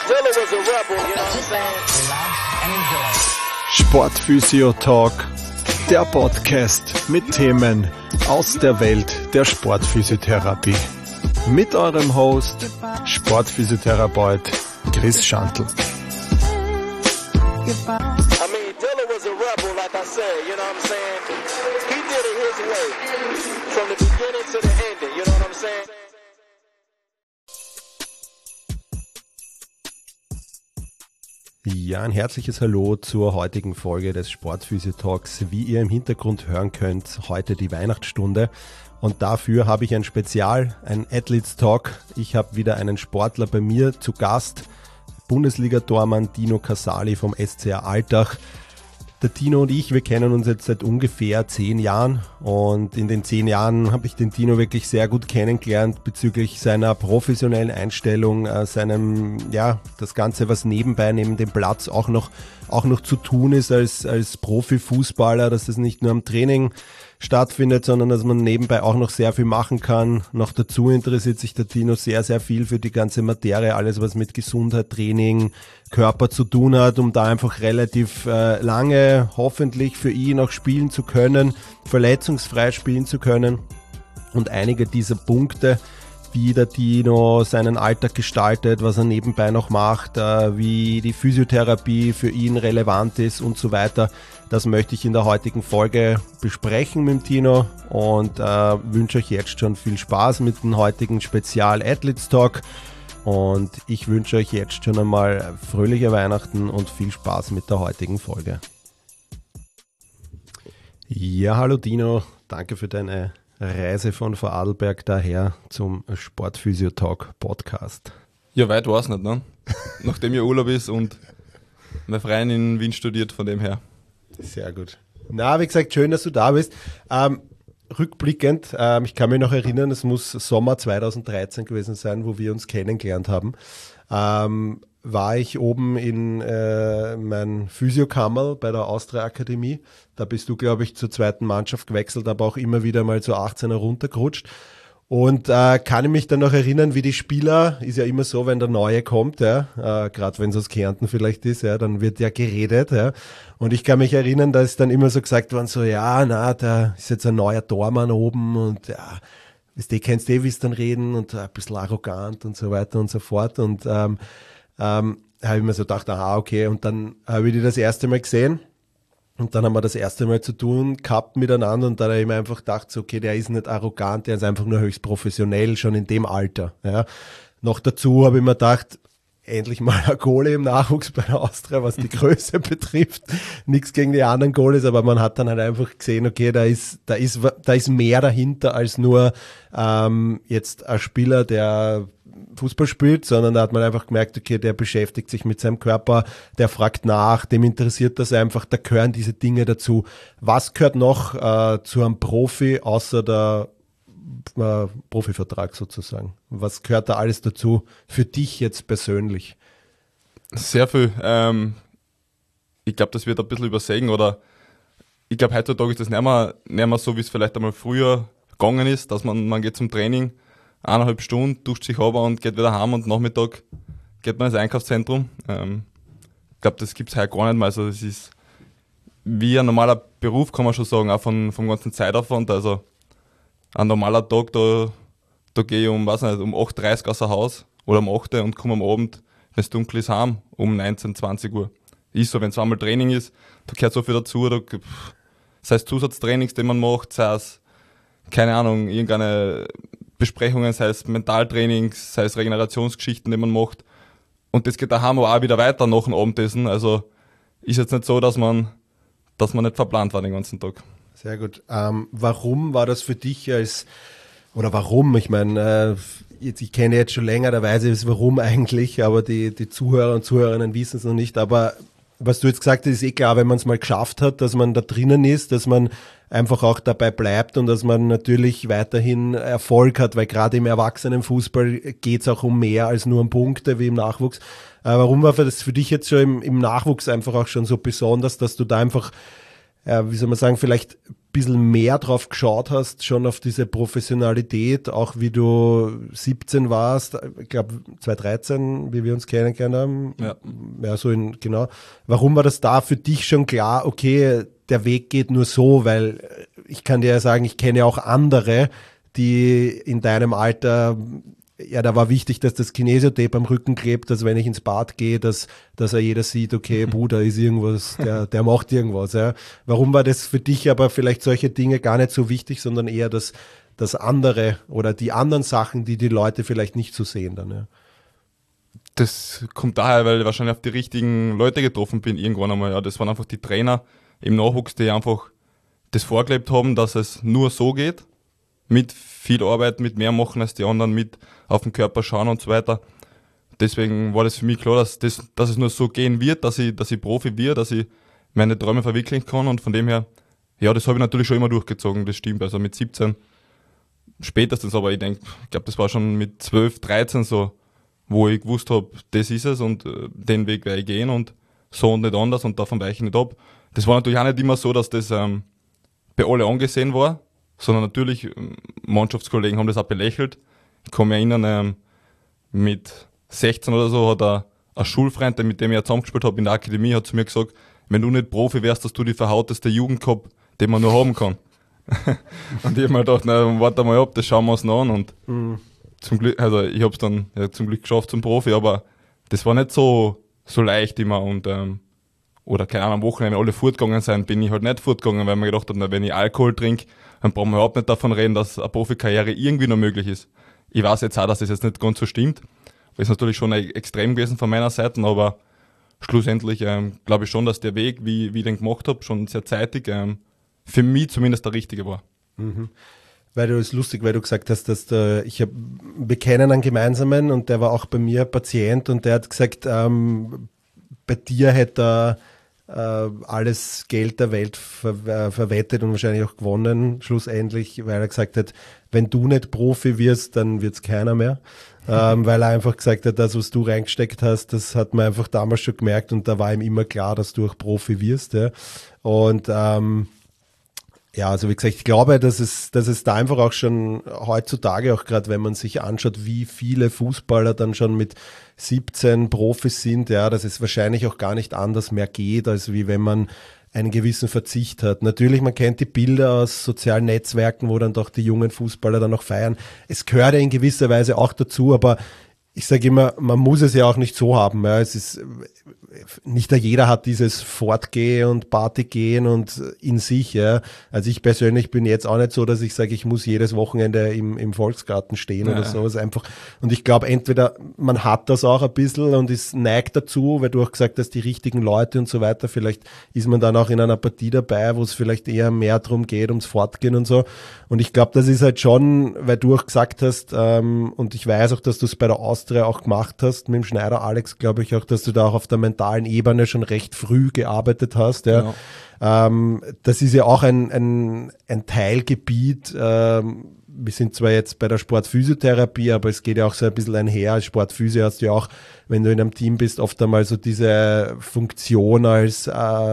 Sportphysio Talk, der Podcast mit Themen aus der Welt der Sportphysiotherapie. Mit eurem Host, Sportphysiotherapeut Chris Schantl. Ja, ein herzliches Hallo zur heutigen Folge des Sportphysio Talks. Wie ihr im Hintergrund hören könnt, heute die Weihnachtsstunde. Und dafür habe ich ein Spezial, ein Athletes Talk. Ich habe wieder einen Sportler bei mir zu Gast, Bundesliga-Tormann Dino Casali vom SCR Altach. Der Dino und ich, wir kennen uns jetzt seit ungefähr 10 Jahren und in den 10 Jahren habe ich den Dino wirklich sehr gut kennengelernt bezüglich seiner professionellen Einstellung, das Ganze, was nebenbei neben dem Platz auch noch zu tun ist als Profifußballer, dass es nicht nur am Training stattfindet, sondern dass man nebenbei auch noch sehr viel machen kann. Noch dazu interessiert sich der Dino sehr, sehr viel für die ganze Materie, alles was mit Gesundheit, Training, Körper zu tun hat, um da einfach relativ lange hoffentlich für ihn auch spielen zu können, verletzungsfrei spielen zu können. Und einige dieser Punkte, wie der Dino seinen Alltag gestaltet, was er nebenbei noch macht, wie die Physiotherapie für ihn relevant ist und so weiter. Das möchte ich in der heutigen Folge besprechen mit dem Dino und wünsche euch jetzt schon viel Spaß mit dem heutigen Spezial Athletes Talk. Und ich wünsche euch jetzt schon einmal fröhliche Weihnachten und viel Spaß mit der heutigen Folge. Ja, hallo Dino, danke für deine Reise von Vorarlberg daher zum Sportphysio Talk Podcast. Ja, weit war es nicht, ne? Nachdem ja Urlaub ist und mein Freund in Wien studiert, von dem her. Sehr gut. Na, wie gesagt, schön, dass du da bist. Rückblickend, ich kann mich noch erinnern, es muss Sommer 2013 gewesen sein, wo wir uns kennengelernt haben. War ich oben in mein Physiokammerl bei der Austria Akademie. Da bist du, glaube ich, zur zweiten Mannschaft gewechselt, aber auch immer wieder mal zu 18er runtergerutscht. Und kann ich mich dann noch erinnern, wie die Spieler, ist ja immer so, wenn der Neue kommt, ja, gerade wenn es aus Kärnten vielleicht ist, ja, dann wird ja geredet. Ja. Und ich kann mich erinnern, da ist dann immer so gesagt worden, so ja, da ist jetzt ein neuer Tormann oben und ja, kennst du wie es dann reden und ein bisschen arrogant und so weiter und so fort. Und habe ich mir so gedacht, aha, okay. Und dann habe ich die das erste Mal gesehen und dann haben wir das erste Mal zu tun gehabt miteinander und dann habe ich mir einfach gedacht, so, okay, der ist nicht arrogant, der ist einfach nur höchst professionell, schon in dem Alter. Ja. Noch dazu habe ich mir gedacht, endlich mal ein Goalie im Nachwuchs bei der Austria, was die Größe betrifft. Nichts gegen die anderen Goalies, aber man hat dann halt einfach gesehen, okay, da ist mehr dahinter als nur jetzt ein Spieler, der Fußball spielt, sondern da hat man einfach gemerkt, okay, der beschäftigt sich mit seinem Körper, der fragt nach, dem interessiert das einfach, da gehören diese Dinge dazu. Was gehört noch zu einem Profi, außer der Profivertrag sozusagen? Was gehört da alles dazu für dich jetzt persönlich? Sehr viel. Ich glaube, das wird ein bisschen übersehen oder ich glaube, heutzutage ist das nicht mehr so, wie es vielleicht einmal früher gegangen ist, dass man geht zum Training, 1,5 Stunden, duscht sich runter und geht wieder heim und Nachmittag geht man ins Einkaufszentrum. Ich glaube, das gibt es heute gar nicht mehr. Also das ist wie ein normaler Beruf, kann man schon sagen, auch vom ganzen Zeitaufwand. Also ein normaler Tag, da gehe ich um 8:30 Uhr aus dem Haus oder um 8 Uhr und komme am Abend, wenn es dunkel ist, heim, um 19, 20 Uhr. Ist so, wenn es einmal Training ist, da gehört so viel dazu, sei es Zusatztrainings, die man macht, sei es, keine Ahnung, irgendeine Besprechungen, sei es Mentaltrainings, sei es Regenerationsgeschichten, die man macht. Und das geht daheim auch wieder weiter nach dem Abendessen. Also ist jetzt nicht so, dass man nicht verplant war den ganzen Tag. Sehr gut. Warum war das für dich warum? Ich meine, ich kenne jetzt schon länger, da weiß ich warum eigentlich, aber die Zuhörer und Zuhörerinnen wissen es noch nicht. Aber was du jetzt gesagt hast, ist eh klar, wenn man es mal geschafft hat, dass man da drinnen ist, dass man einfach auch dabei bleibt und dass man natürlich weiterhin Erfolg hat, weil gerade im Erwachsenenfußball geht es auch um mehr als nur um Punkte wie im Nachwuchs. Warum war das für dich jetzt schon im Nachwuchs einfach auch schon so besonders, dass du da einfach, wie soll man sagen, vielleicht bisschen mehr drauf geschaut hast, schon auf diese Professionalität, auch wie du 17 warst, ich glaube 2013, wie wir uns kennengelernt haben. Ja, so genau. Warum war das da für dich schon klar, okay, der Weg geht nur so, weil ich kann dir ja sagen, ich kenne ja auch andere, die in deinem Alter, ja, da war wichtig, dass das Kinesiotape am Rücken klebt, dass wenn ich ins Bad gehe, dass jeder sieht, okay, Bruder ist irgendwas, der macht irgendwas. Ja. Warum war das für dich aber vielleicht solche Dinge gar nicht so wichtig, sondern eher das andere oder die anderen Sachen, die Leute vielleicht nicht so sehen dann? Ja. Das kommt daher, weil ich wahrscheinlich auf die richtigen Leute getroffen bin irgendwann einmal. Ja, das waren einfach die Trainer im Nachwuchs, die einfach das vorgelebt haben, dass es nur so geht. Mit viel Arbeit, mit mehr machen als die anderen, mit auf den Körper schauen und so weiter. Deswegen war das für mich klar, dass es nur so gehen wird, dass ich Profi werde, dass ich meine Träume verwirklichen kann, und von dem her, ja, das habe ich natürlich schon immer durchgezogen, das stimmt. Also mit 17 spätestens, aber ich glaube, das war schon mit 12, 13 so, wo ich gewusst habe, das ist es und den Weg werde ich gehen und so und nicht anders und davon weiche ich nicht ab. Das war natürlich auch nicht immer so, dass das bei alle angesehen war, sondern natürlich, Mannschaftskollegen haben das auch belächelt. Ich kann mich erinnern, mit 16 oder so hat ein Schulfreund, mit dem ich ja zusammengespielt habe in der Akademie, hat zu mir gesagt, wenn du nicht Profi wärst, hast du die verhauteste Jugend gehabt, die man nur haben kann. Und ich habe mir gedacht, na, warte mal ab, das schauen wir uns noch an. Und zum Glück, also ich habe es dann zum Glück geschafft zum Profi, aber das war nicht so leicht immer. Und oder keine Ahnung, am Wochenende, wenn alle fortgegangen sind, bin ich halt nicht fortgegangen, weil man gedacht hat, na, wenn ich Alkohol trinke, dann brauchen wir überhaupt nicht davon reden, dass eine Profikarriere irgendwie noch möglich ist. Ich weiß jetzt auch, dass das jetzt nicht ganz so stimmt. Das ist natürlich schon extrem gewesen von meiner Seite, aber schlussendlich glaube ich schon, dass der Weg, wie ich den gemacht habe, schon sehr zeitig für mich zumindest der richtige war. Mhm. Weil du es lustig, weil du gesagt hast, dass wir kennen einen gemeinsamen und der war auch bei mir Patient und der hat gesagt, bei dir hätte er alles Geld der Welt verwettet und wahrscheinlich auch gewonnen, schlussendlich, weil er gesagt hat, wenn du nicht Profi wirst, dann wird es keiner mehr. Weil er einfach gesagt hat, das, was du reingesteckt hast, das hat man einfach damals schon gemerkt und da war ihm immer klar, dass du auch Profi wirst. Ja. Und ja, also wie gesagt, ich glaube, dass es da einfach auch schon heutzutage, auch gerade wenn man sich anschaut, wie viele Fußballer dann schon mit 17 Profis sind, ja, dass es wahrscheinlich auch gar nicht anders mehr geht, als wie wenn man einen gewissen Verzicht hat. Natürlich, man kennt die Bilder aus sozialen Netzwerken, wo dann doch die jungen Fußballer dann noch feiern. Es gehört ja in gewisser Weise auch dazu, aber ich sage immer, man muss es ja auch nicht so haben. Ja. Es ist nicht jeder hat dieses Fortgehen und Partygehen und in sich. Ja. Also ich persönlich bin jetzt auch nicht so, dass ich sage, ich muss jedes Wochenende im Volksgarten stehen oder sowas einfach. Und ich glaube, entweder man hat das auch ein bisschen und ist neigt dazu, weil du auch gesagt hast, die richtigen Leute und so weiter. Vielleicht ist man dann auch in einer Partie dabei, wo es vielleicht eher mehr darum geht, ums Fortgehen und so. Und ich glaube, das ist halt schon, weil du auch gesagt hast, und ich weiß auch, dass du es bei der Austria auch gemacht hast, mit dem Schneider Alex, glaube ich auch, dass du da auch auf der mentalen Ebene schon recht früh gearbeitet hast. Ja. Das ist ja auch ein Teilgebiet. Wir sind zwar jetzt bei der Sportphysiotherapie, aber es geht ja auch so ein bisschen einher. Als Sportphysio hast du ja auch, wenn du in einem Team bist, oft einmal so diese Funktion als,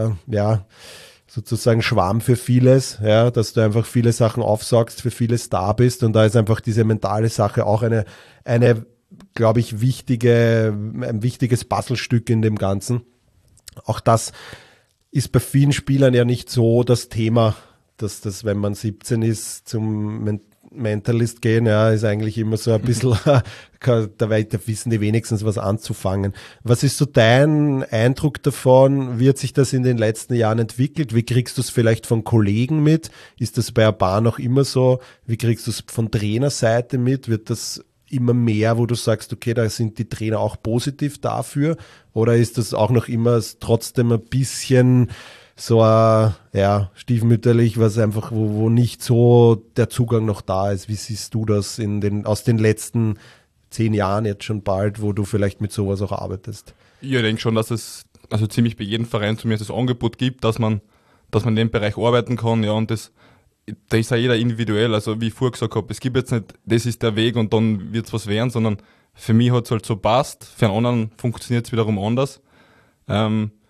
sozusagen Schwamm für vieles, ja, dass du einfach viele Sachen aufsaugst, für vieles da bist und da ist einfach diese mentale Sache auch eine glaube ich, ein wichtiges Puzzlestück in dem Ganzen. Auch das ist bei vielen Spielern ja nicht so das Thema, dass das, wenn man 17 ist, zum Mentalist gehen, ja, ist eigentlich immer so ein bisschen, da wissen die wenigstens was anzufangen. Was ist so dein Eindruck davon? Wie hat sich das in den letzten Jahren entwickelt? Wie kriegst du es vielleicht von Kollegen mit? Ist das bei Aban noch immer so? Wie kriegst du es von Trainerseite mit? Wird das immer mehr, wo du sagst, okay, da sind die Trainer auch positiv dafür? Oder ist das auch noch immer trotzdem ein bisschen so stiefmütterlich, was einfach, wo nicht so der Zugang noch da ist? Wie siehst du das aus den letzten 10 Jahren jetzt schon bald, wo du vielleicht mit sowas auch arbeitest? Ich denke schon, dass es also ziemlich bei jedem Verein zumindest das Angebot gibt, dass man in dem Bereich arbeiten kann, ja, und da ist ja jeder individuell, also wie ich vorher gesagt habe, es gibt jetzt nicht, das ist der Weg und dann wird es was werden, sondern für mich hat es halt so passt, für einen anderen funktioniert es wiederum anders.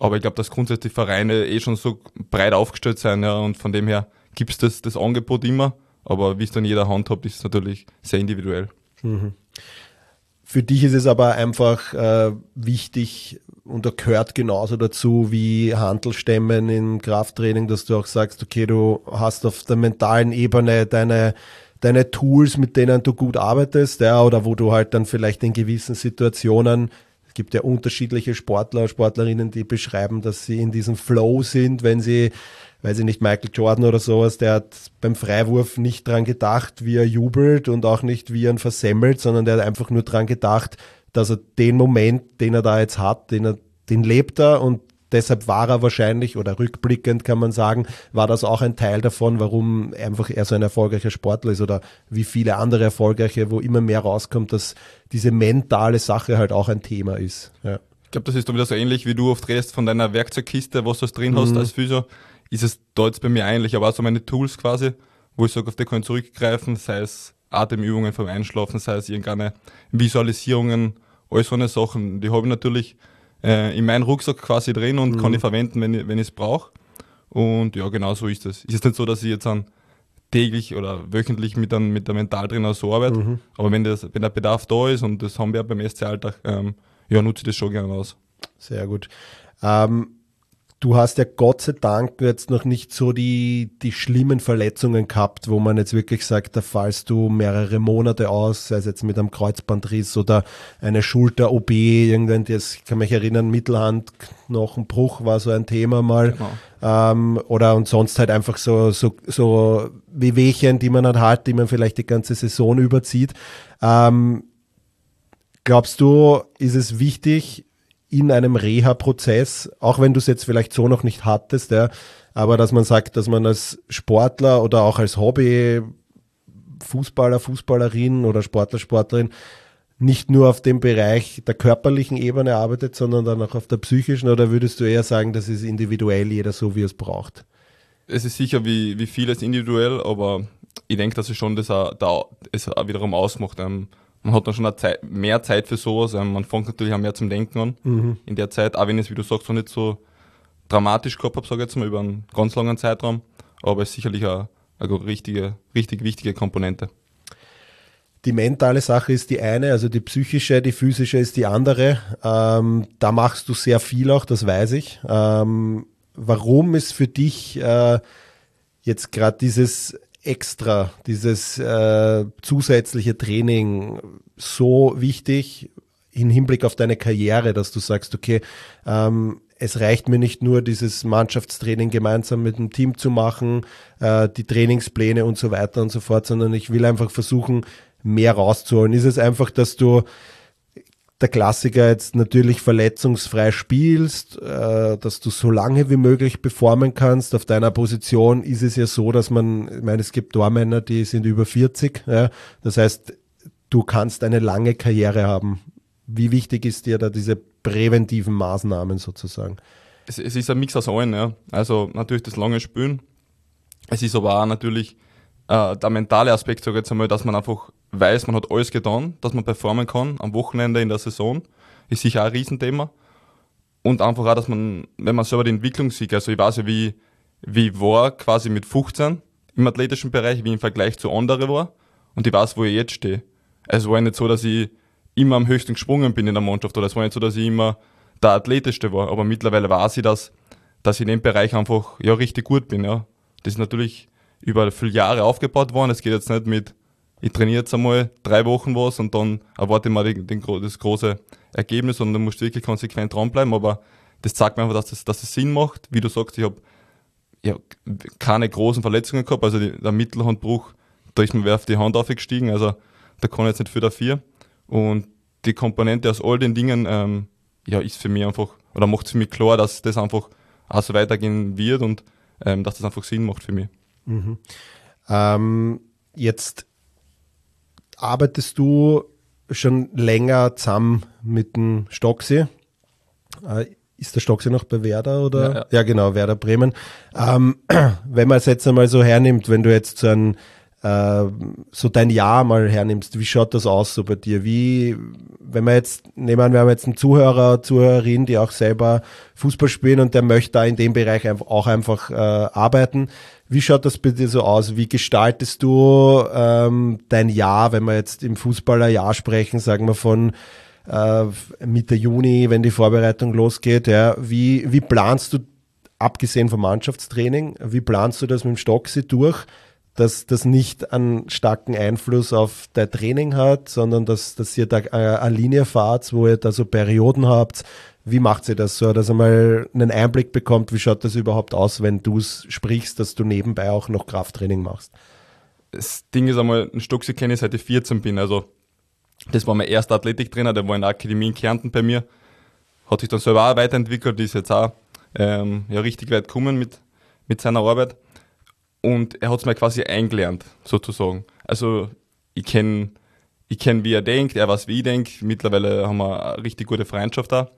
Aber ich glaube, dass grundsätzlich Vereine schon so breit aufgestellt sind, ja, und von dem her gibt es das Angebot immer, aber wie es dann jeder handhabt, ist es natürlich sehr individuell. Mhm. Für dich ist es aber einfach wichtig und da gehört genauso dazu wie Hantelstämmen im Krafttraining, dass du auch sagst, okay, du hast auf der mentalen Ebene deine Tools, mit denen du gut arbeitest, ja, oder wo du halt dann vielleicht in gewissen Situationen, es gibt ja unterschiedliche Sportler, Sportlerinnen, die beschreiben, dass sie in diesem Flow sind, wenn sie, weiß ich nicht, Michael Jordan oder sowas, der hat beim Freiwurf nicht dran gedacht, wie er jubelt und auch nicht, wie er ihn versemmelt, sondern der hat einfach nur dran gedacht, dass er den Moment, den er da jetzt hat, den lebt er und deshalb war er wahrscheinlich, oder rückblickend kann man sagen, war das auch ein Teil davon, warum einfach er so ein erfolgreicher Sportler ist oder wie viele andere Erfolgreiche, wo immer mehr rauskommt, dass diese mentale Sache halt auch ein Thema ist. Ja. Ich glaube, das ist dann wieder so ähnlich, wie du oft redest von deiner Werkzeugkiste, was du drin hast als Physio, ist es da jetzt bei mir ähnlich, aber auch so meine Tools quasi, wo ich sage, auf die kann ich zurückgreifen, sei es Atemübungen vom Einschlafen, sei es irgendeine Visualisierungen, all so eine Sachen, die habe ich natürlich in meinen Rucksack quasi drin und kann ich verwenden, wenn ich es brauche. Und ja, genau so ist es. Ist jetzt nicht so, dass ich jetzt dann täglich oder wöchentlich mit der Mentaltrainer so arbeite, aber wenn der Bedarf da ist und das haben wir beim SC-Alltag, nutze ich das schon gerne aus. Sehr gut. Du hast ja Gott sei Dank jetzt noch nicht so die schlimmen Verletzungen gehabt, wo man jetzt wirklich sagt, da fallst du mehrere Monate aus, sei es jetzt mit einem Kreuzbandriss oder eine Schulter-OP, ich kann mich erinnern, Mittelhandknochenbruch war so ein Thema mal. Genau. Und sonst halt einfach so Wehwehchen, die man halt hat, die man vielleicht die ganze Saison überzieht. Glaubst du, ist es wichtig, in einem Reha-Prozess, auch wenn du es jetzt vielleicht so noch nicht hattest, ja, aber dass man sagt, dass man als Sportler oder auch als Hobby-Fußballer, Fußballerin oder Sportler, Sportlerin nicht nur auf dem Bereich der körperlichen Ebene arbeitet, sondern dann auch auf der psychischen, oder würdest du eher sagen, das ist individuell, jeder so, wie er es braucht? Es ist sicher wie vieles individuell, aber ich denke, dass es schon es auch wiederum ausmacht. Man hat dann schon mehr Zeit für sowas. Man fängt natürlich auch mehr zum Denken an in der Zeit, auch wenn ich es, wie du sagst, noch nicht so dramatisch gehabt habe, sage ich jetzt mal, über einen ganz langen Zeitraum. Aber es ist sicherlich eine richtig wichtige Komponente. Die mentale Sache ist die eine, also die psychische, die physische ist die andere. Da machst du sehr viel auch, das weiß ich. Warum ist für dich jetzt gerade dieses zusätzliche Training so wichtig im Hinblick auf deine Karriere, dass du sagst, okay, es reicht mir nicht nur, dieses Mannschaftstraining gemeinsam mit dem Team zu machen, die Trainingspläne und so weiter und so fort, sondern ich will einfach versuchen, mehr rauszuholen. Ist es einfach, dass du der Klassiker jetzt natürlich verletzungsfrei spielst, dass du so lange wie möglich performen kannst. Auf deiner Position ist es ja so, dass ich meine, es gibt Tormänner, die sind über 40. Ja? Das heißt, du kannst eine lange Karriere haben. Wie wichtig ist dir da diese präventiven Maßnahmen sozusagen? Es ist ein Mix aus allen, ja. Also natürlich das lange Spielen. Es ist aber auch natürlich der mentale Aspekt, sage ich jetzt einmal, dass man einfach weiß, man hat alles getan, dass man performen kann am Wochenende in der Saison, ist sicher auch ein Riesenthema. Und einfach auch, dass man, wenn man selber die Entwicklung sieht, also ich weiß ja, wie war quasi mit 15 im athletischen Bereich, wie im Vergleich zu anderen war, und ich weiß, wo ich jetzt stehe. Es war nicht so, dass ich immer am höchsten gesprungen bin in der Mannschaft, oder es war nicht so, dass ich immer der Athletischste war, aber mittlerweile weiß ich, dass ich in dem Bereich einfach richtig gut bin. Ja. Das ist natürlich über viele Jahre aufgebaut worden. Es geht jetzt nicht mit, ich trainiere jetzt einmal 3 Wochen was und dann erwarte ich mal das große Ergebnis, und dann musst du wirklich konsequent dranbleiben, aber das zeigt mir einfach, dass es Sinn macht. Wie du sagst, ich habe keine großen Verletzungen gehabt, also der Mittelhandbruch, da ist mir wer auf die Hand aufgestiegen, also da kann ich jetzt nicht viel dafür. Und die Komponente aus all den Dingen ist für mich einfach, oder macht es für mich klar, dass das einfach auch so weitergehen wird und dass das einfach Sinn macht für mich. Mhm. Jetzt arbeitest du schon länger zusammen mit dem Stocksee. Ist der Stocksee noch bei Werder? Oder? Ja, genau, Werder Bremen. Wenn man es jetzt einmal so hernimmt, wenn du jetzt so ein so dein Jahr mal hernimmst, wie schaut das aus so bei dir? Wie, wenn wir jetzt, nehmen wir haben jetzt einen Zuhörer, Zuhörerin, die auch selber Fußball spielen und der möchte da in dem Bereich auch einfach arbeiten. Wie schaut das bei dir so aus? Wie gestaltest du dein Jahr, wenn wir jetzt im Fußballerjahr sprechen, sagen wir von Mitte Juni, wenn die Vorbereitung losgeht, ja, wie planst du, abgesehen vom Mannschaftstraining, wie planst du das mit dem Stocksee durch, dass das nicht einen starken Einfluss auf dein Training hat, sondern dass ihr da eine Linie fahrt, wo ihr da so Perioden habt? Wie macht ihr das so, dass ihr mal einen Einblick bekommt, wie schaut das überhaupt aus, wenn du es sprichst, dass du nebenbei auch noch Krafttraining machst? Das Ding ist einmal, einen Stocksee kenne ich seit ich 14 bin, also das war mein erster Athletiktrainer, der war in der Akademie in Kärnten bei mir, hat sich dann selber auch weiterentwickelt, ist jetzt auch richtig weit gekommen mit seiner Arbeit und er hat es mir quasi eingelernt, sozusagen. Also ich kenn, wie er denkt, er weiß, wie ich denke, mittlerweile haben wir eine richtig gute Freundschaft da.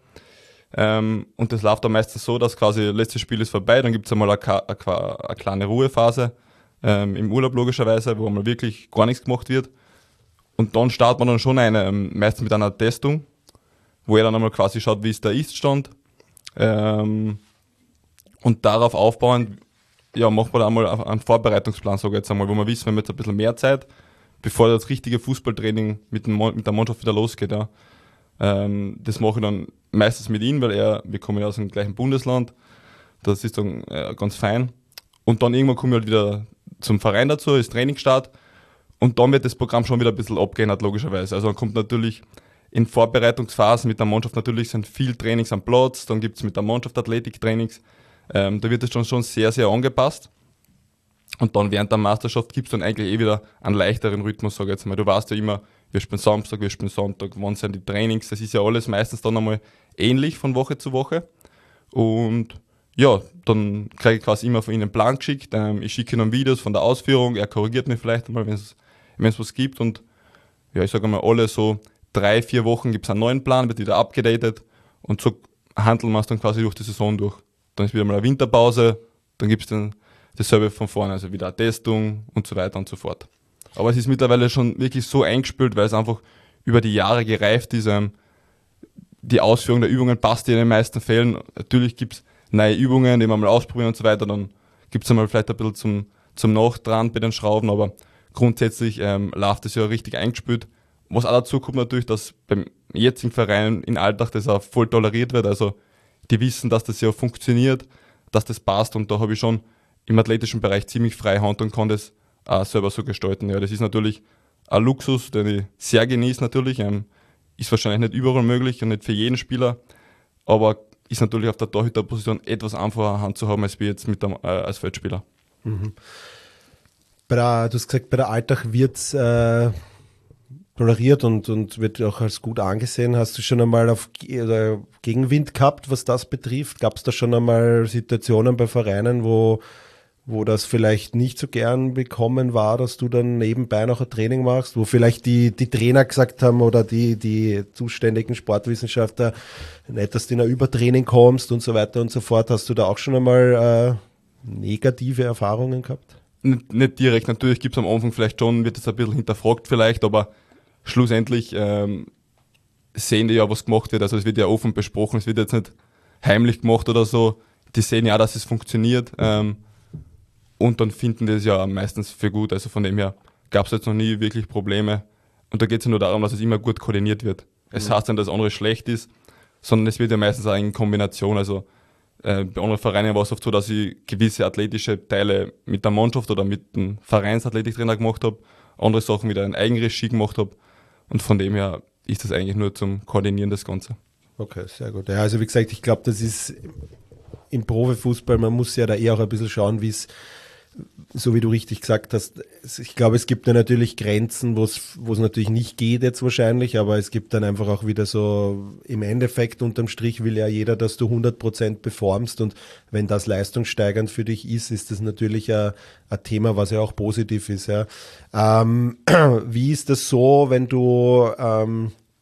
Und das läuft dann meistens so, dass quasi das letzte Spiel ist vorbei, dann gibt es einmal eine kleine Ruhephase im Urlaub logischerweise, wo einmal wirklich gar nichts gemacht wird. Und dann startet man dann schon meistens mit einer Testung, wo er dann einmal quasi schaut, wie ist der Ist-Stand. Und darauf aufbauend, ja, macht man dann einmal einen Vorbereitungsplan, sage ich jetzt einmal, wo wir wissen, wir haben jetzt ein bisschen mehr Zeit, bevor das richtige Fußballtraining mit der Mannschaft wieder losgeht. Ja. Das mache ich dann meistens mit ihm, weil wir kommen ja aus dem gleichen Bundesland. Das ist dann ganz fein. Und dann irgendwann komme ich halt wieder zum Verein dazu, ist Trainingsstart. Und dann wird das Programm schon wieder ein bisschen abgeändert, logischerweise. Also dann kommt natürlich in Vorbereitungsphasen mit der Mannschaft, natürlich sind viel Trainings am Platz, dann gibt es mit der Mannschaft Athletiktrainings. Da wird es schon sehr, sehr angepasst. Und dann während der Meisterschaft gibt es dann eigentlich wieder einen leichteren Rhythmus, sage ich jetzt mal. Du weißt ja immer, wir spielen Samstag, wir spielen Sonntag, wann sind die Trainings. Das ist ja alles meistens dann einmal ähnlich von Woche zu Woche. Und ja, dann kriege ich quasi immer von ihnen einen Plan geschickt. Ich schicke ihnen Videos von der Ausführung, er korrigiert mich vielleicht einmal, wenn es was gibt. Und ja, ich sage mal, alle so 3-4 Wochen gibt es einen neuen Plan, wird wieder abgedatet und so handeln wir es dann quasi durch die Saison durch. Dann ist wieder mal eine Winterpause, dann gibt es dann dasselbe von vorne, also wieder eine Testung und so weiter und so fort. Aber es ist mittlerweile schon wirklich so eingespielt, weil es einfach über die Jahre gereift ist. Die Ausführung der Übungen passt in den meisten Fällen. Natürlich gibt es neue Übungen, die man mal ausprobieren und so weiter. Dann gibt es einmal vielleicht ein bisschen zum Nachdran bei den Schrauben, aber grundsätzlich läuft das ja richtig eingespielt. Was auch dazu kommt natürlich, dass beim jetzigen Verein im Alltag das auch voll toleriert wird. Also die wissen, dass das ja funktioniert, dass das passt und da habe ich schon im athletischen Bereich ziemlich freie Hand und kann das auch selber so gestalten. Ja, das ist natürlich ein Luxus, den ich sehr genieße natürlich. Ist wahrscheinlich nicht überall möglich und nicht für jeden Spieler, aber ist natürlich auf der Torhüterposition etwas einfacher Hand zu haben als wir jetzt als Feldspieler. Mhm. Du hast gesagt, bei der Alltag wird es toleriert und wird auch als gut angesehen. Hast du schon einmal Gegenwind gehabt, was das betrifft? Gab es da schon einmal Situationen bei Vereinen, wo das vielleicht nicht so gern bekommen war, dass du dann nebenbei noch ein Training machst, wo vielleicht die Trainer gesagt haben oder die zuständigen Sportwissenschaftler, nicht, dass du in ein Übertraining kommst und so weiter und so fort. Hast du da auch schon einmal negative Erfahrungen gehabt? Nicht direkt, natürlich gibt es am Anfang vielleicht schon, wird es ein bisschen hinterfragt vielleicht, aber schlussendlich sehen die ja, was gemacht wird. Also es wird ja offen besprochen, es wird jetzt nicht heimlich gemacht oder so. Die sehen ja, dass es funktioniert. Und dann finden das ja meistens für gut. Also von dem her gab es jetzt noch nie wirklich Probleme. Und da geht es ja nur darum, dass es immer gut koordiniert wird. Es heißt nicht, dass das andere schlecht ist, sondern es wird ja meistens auch in Kombination. Also bei anderen Vereinen war es oft so, dass ich gewisse athletische Teile mit der Mannschaft oder mit dem Vereinsathletiktrainer gemacht habe, andere Sachen wieder in Eigenregie gemacht habe. Und von dem her ist das eigentlich nur zum Koordinieren das Ganze. Okay, sehr gut. Ja, also wie gesagt, ich glaube, das ist im Profifußball, man muss ja da eher auch ein bisschen schauen, wie es, so wie du richtig gesagt hast, ich glaube, es gibt ja natürlich Grenzen, wo es natürlich nicht geht jetzt wahrscheinlich, aber es gibt dann einfach auch wieder so, im Endeffekt unterm Strich will ja jeder, dass du 100% performst und wenn das leistungssteigernd für dich ist, ist das natürlich ein Thema, was ja auch positiv ist. Ja. Wie ist das so, wenn du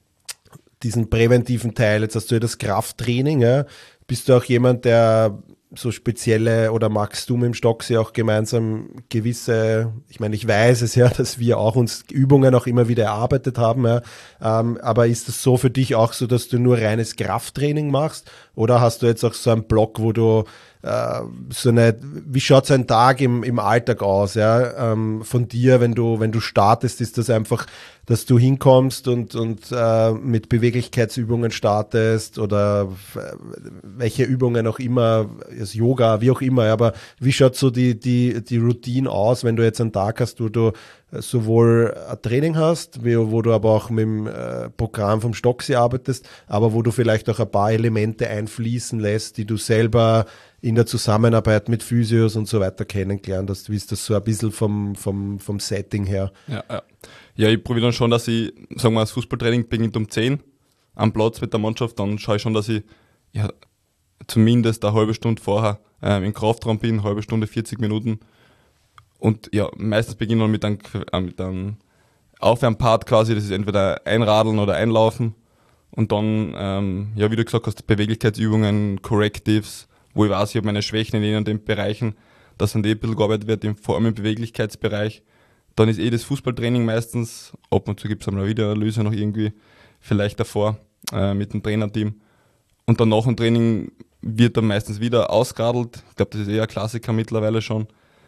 diesen präventiven Teil, jetzt hast du ja das Krafttraining, ja, bist du auch jemand, der so spezielle oder magst du mit dem Stocksee auch gemeinsam gewisse, ich meine, ich weiß es ja, dass wir auch uns Übungen auch immer wieder erarbeitet haben, ja, aber ist es so für dich auch so, dass du nur reines Krafttraining machst oder hast du jetzt auch so einen Block, wo du wie schaut so ein Tag im Alltag aus, ja, von dir, wenn du startest, ist das einfach, dass du hinkommst und mit Beweglichkeitsübungen startest oder welche Übungen auch immer, das Yoga, wie auch immer, aber wie schaut so die Routine aus, wenn du jetzt einen Tag hast, wo du sowohl ein Training hast, wo du aber auch mit dem Programm vom Stocksee arbeitest, aber wo du vielleicht auch ein paar Elemente einfließen lässt, die du selber in der Zusammenarbeit mit Physios und so weiter kennengelernt hast. Wie ist das so ein bisschen vom Setting her? Ja, ich probiere dann schon, dass ich, sagen wir, das Fußballtraining beginnt um 10 am Platz mit der Mannschaft, dann schaue ich schon, dass ich zumindest eine halbe Stunde vorher im Kraftraum bin, eine halbe Stunde, 40 Minuten. Und ja, meistens beginne ich dann mit einem Aufwärmpart quasi, das ist entweder Einradeln oder Einlaufen. Und dann, wie du gesagt hast, Beweglichkeitsübungen, Correctives, wo ich weiß, ich habe meine Schwächen in den Bereichen, dass an die ein bisschen gearbeitet wird, vor allem im Beweglichkeitsbereich. Dann ist das Fußballtraining meistens, ab und zu gibt es eine Videoanalyse noch irgendwie, vielleicht davor mit dem Trainerteam. Und dann nach dem Training wird dann meistens wieder ausgeradelt. Ich glaube, das ist eher ein Klassiker mittlerweile schon.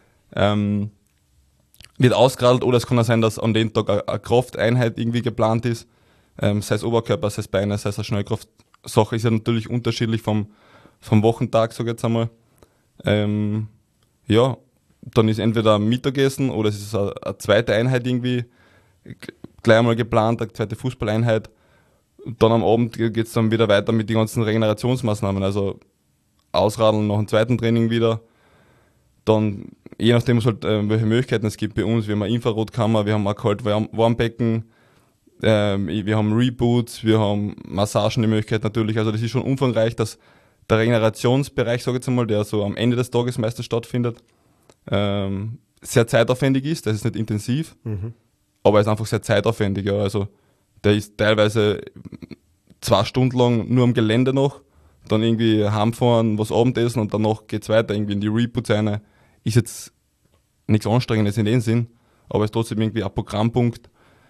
Wird ausgeradelt oder es kann auch sein, dass an dem Tag eine Krafteinheit irgendwie geplant ist. Sei es Oberkörper, sei es Beine, sei es eine Schnellkraftsache, ist ja natürlich unterschiedlich vom Wochentag, sage ich jetzt einmal. Dann ist entweder ein Mittagessen oder es ist eine zweite Einheit irgendwie gleich einmal geplant, eine zweite Fußballeinheit. Dann am Abend geht es dann wieder weiter mit den ganzen Regenerationsmaßnahmen, also Ausradeln nach dem zweiten Training wieder. Dann, je nachdem, welche Möglichkeiten es gibt bei uns, wir haben eine Infrarotkammer, wir haben ein Kalt-Warmbecken, wir haben Reboots, wir haben Massagen, die Möglichkeit natürlich. Also das ist schon umfangreich, dass der Regenerationsbereich, sage ich jetzt einmal, der so am Ende des Tages meistens stattfindet, sehr zeitaufwendig ist. Das ist nicht intensiv, aber er ist einfach sehr zeitaufwendig. Ja. Also der ist teilweise 2 Stunden lang nur am Gelände noch, dann irgendwie heimfahren, was Abendessen und danach geht es weiter irgendwie in die Reboots rein. Ist jetzt nichts Anstrengendes in dem Sinn, aber es ist trotzdem irgendwie ein Programmpunkt,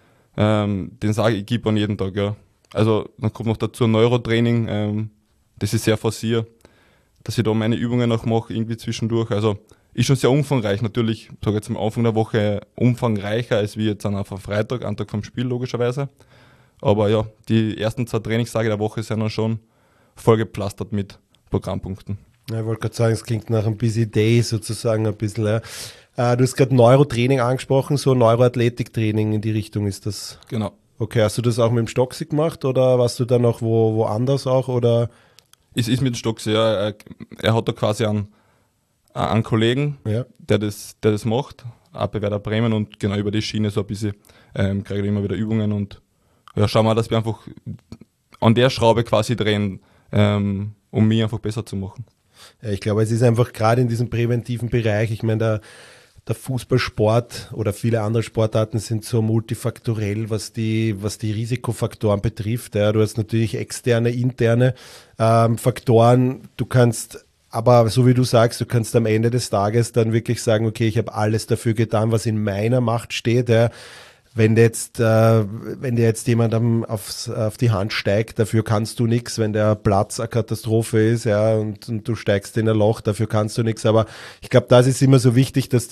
den sage ich gebe an jeden Tag. Ja. Also dann kommt noch dazu ein Neurotraining, das ist sehr forciert, dass ich da meine Übungen noch mache, irgendwie zwischendurch. Also ist schon sehr umfangreich. Natürlich, sage jetzt am Anfang der Woche umfangreicher als wie jetzt am Freitag, am Tag vom Spiel logischerweise. Aber ja, die ersten 2 Trainingstage der Woche sind dann schon vollgepflastert mit Programmpunkten. Ja, ich wollte gerade sagen, es klingt nach einem Busy Day sozusagen ein bisschen. Ja. Du hast gerade Neurotraining angesprochen, so Neuroathletiktraining in die Richtung ist das. Genau. Okay, hast du das auch mit dem Stocksee gemacht oder warst du dann noch woanders auch? Oder? Es ist mit dem Stocksee, ja. Er hat da quasi einen Kollegen, ja, der das macht, AP Werder Bremen, und genau über die Schiene so ein bisschen kriege ich immer wieder Übungen und ja, schauen wir, dass wir einfach an der Schraube quasi drehen, um mich einfach besser zu machen. Ja, ich glaube, es ist einfach gerade in diesem präventiven Bereich, ich meine, der Fußballsport oder viele andere Sportarten sind so multifaktorell, was die Risikofaktoren betrifft. Ja, du hast natürlich externe, interne Faktoren. Du kannst, aber so wie du sagst, du kannst am Ende des Tages dann wirklich sagen, okay, ich habe alles dafür getan, was in meiner Macht steht. Ja. Wenn dir jetzt jemand auf die Hand steigt, dafür kannst du nichts. Wenn der Platz eine Katastrophe ist, ja, und du steigst in ein Loch, dafür kannst du nichts. Aber ich glaube, das ist immer so wichtig, dass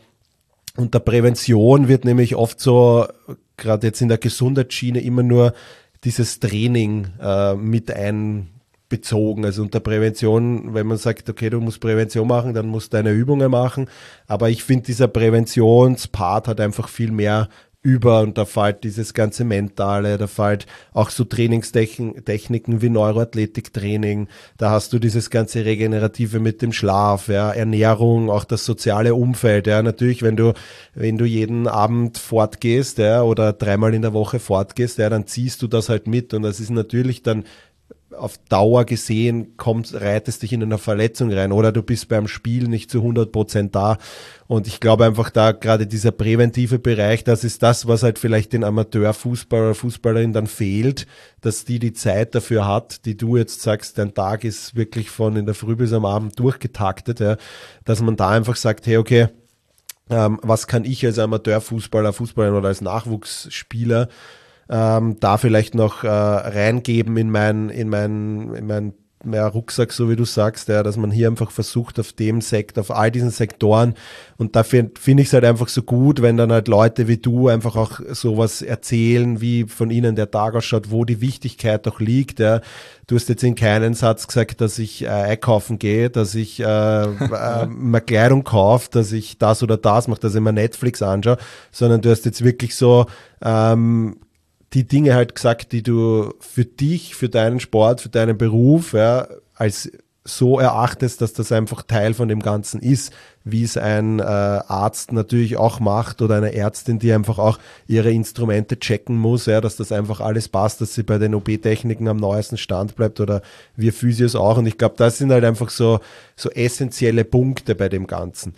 unter Prävention wird nämlich oft so, gerade jetzt in der Gesundheitsschiene, immer nur dieses Training mit einbezogen. Also unter Prävention, wenn man sagt, okay, du musst Prävention machen, dann musst du deine Übungen machen. Aber ich finde, dieser Präventionspart hat einfach viel mehr und da fällt dieses ganze Mentale, da fällt auch so Trainingstechniken wie Neuroathletiktraining, da hast du dieses ganze Regenerative mit dem Schlaf, ja, Ernährung, auch das soziale Umfeld, ja, natürlich, wenn du jeden Abend fortgehst, ja, oder 3-mal in der Woche fortgehst, ja, dann ziehst du das halt mit und das ist natürlich dann auf Dauer gesehen reitest dich in eine Verletzung rein oder du bist beim Spiel nicht zu 100% da. Und ich glaube einfach da gerade dieser präventive Bereich, das ist das, was halt vielleicht den Amateurfußballer oder Fußballerin dann fehlt, dass die Zeit dafür hat, die du jetzt sagst, dein Tag ist wirklich von in der Früh bis am Abend durchgetaktet, ja, dass man da einfach sagt, hey, okay, was kann ich als Amateurfußballer, Fußballerin oder als Nachwuchsspieler da vielleicht noch reingeben in mein Rucksack, so wie du sagst, ja, dass man hier einfach versucht auf all diesen Sektoren, und dafür finde ich es halt einfach so gut, wenn dann halt Leute wie du einfach auch sowas erzählen, wie von ihnen der Tag ausschaut, wo die Wichtigkeit auch liegt. Ja. Du hast jetzt in keinen Satz gesagt, dass ich einkaufen gehe, dass ich mir Kleidung kaufe, dass ich das oder das mache, dass ich mir Netflix anschaue, sondern du hast jetzt wirklich so die Dinge halt gesagt, die du für dich, für deinen Sport, für deinen Beruf als so erachtest, dass das einfach Teil von dem Ganzen ist, wie es ein Arzt natürlich auch macht oder eine Ärztin, die einfach auch ihre Instrumente checken muss, dass das einfach alles passt, dass sie bei den OP-Techniken am neuesten Stand bleibt oder wir Physios auch. Und ich glaube, das sind halt einfach so essentielle Punkte bei dem Ganzen.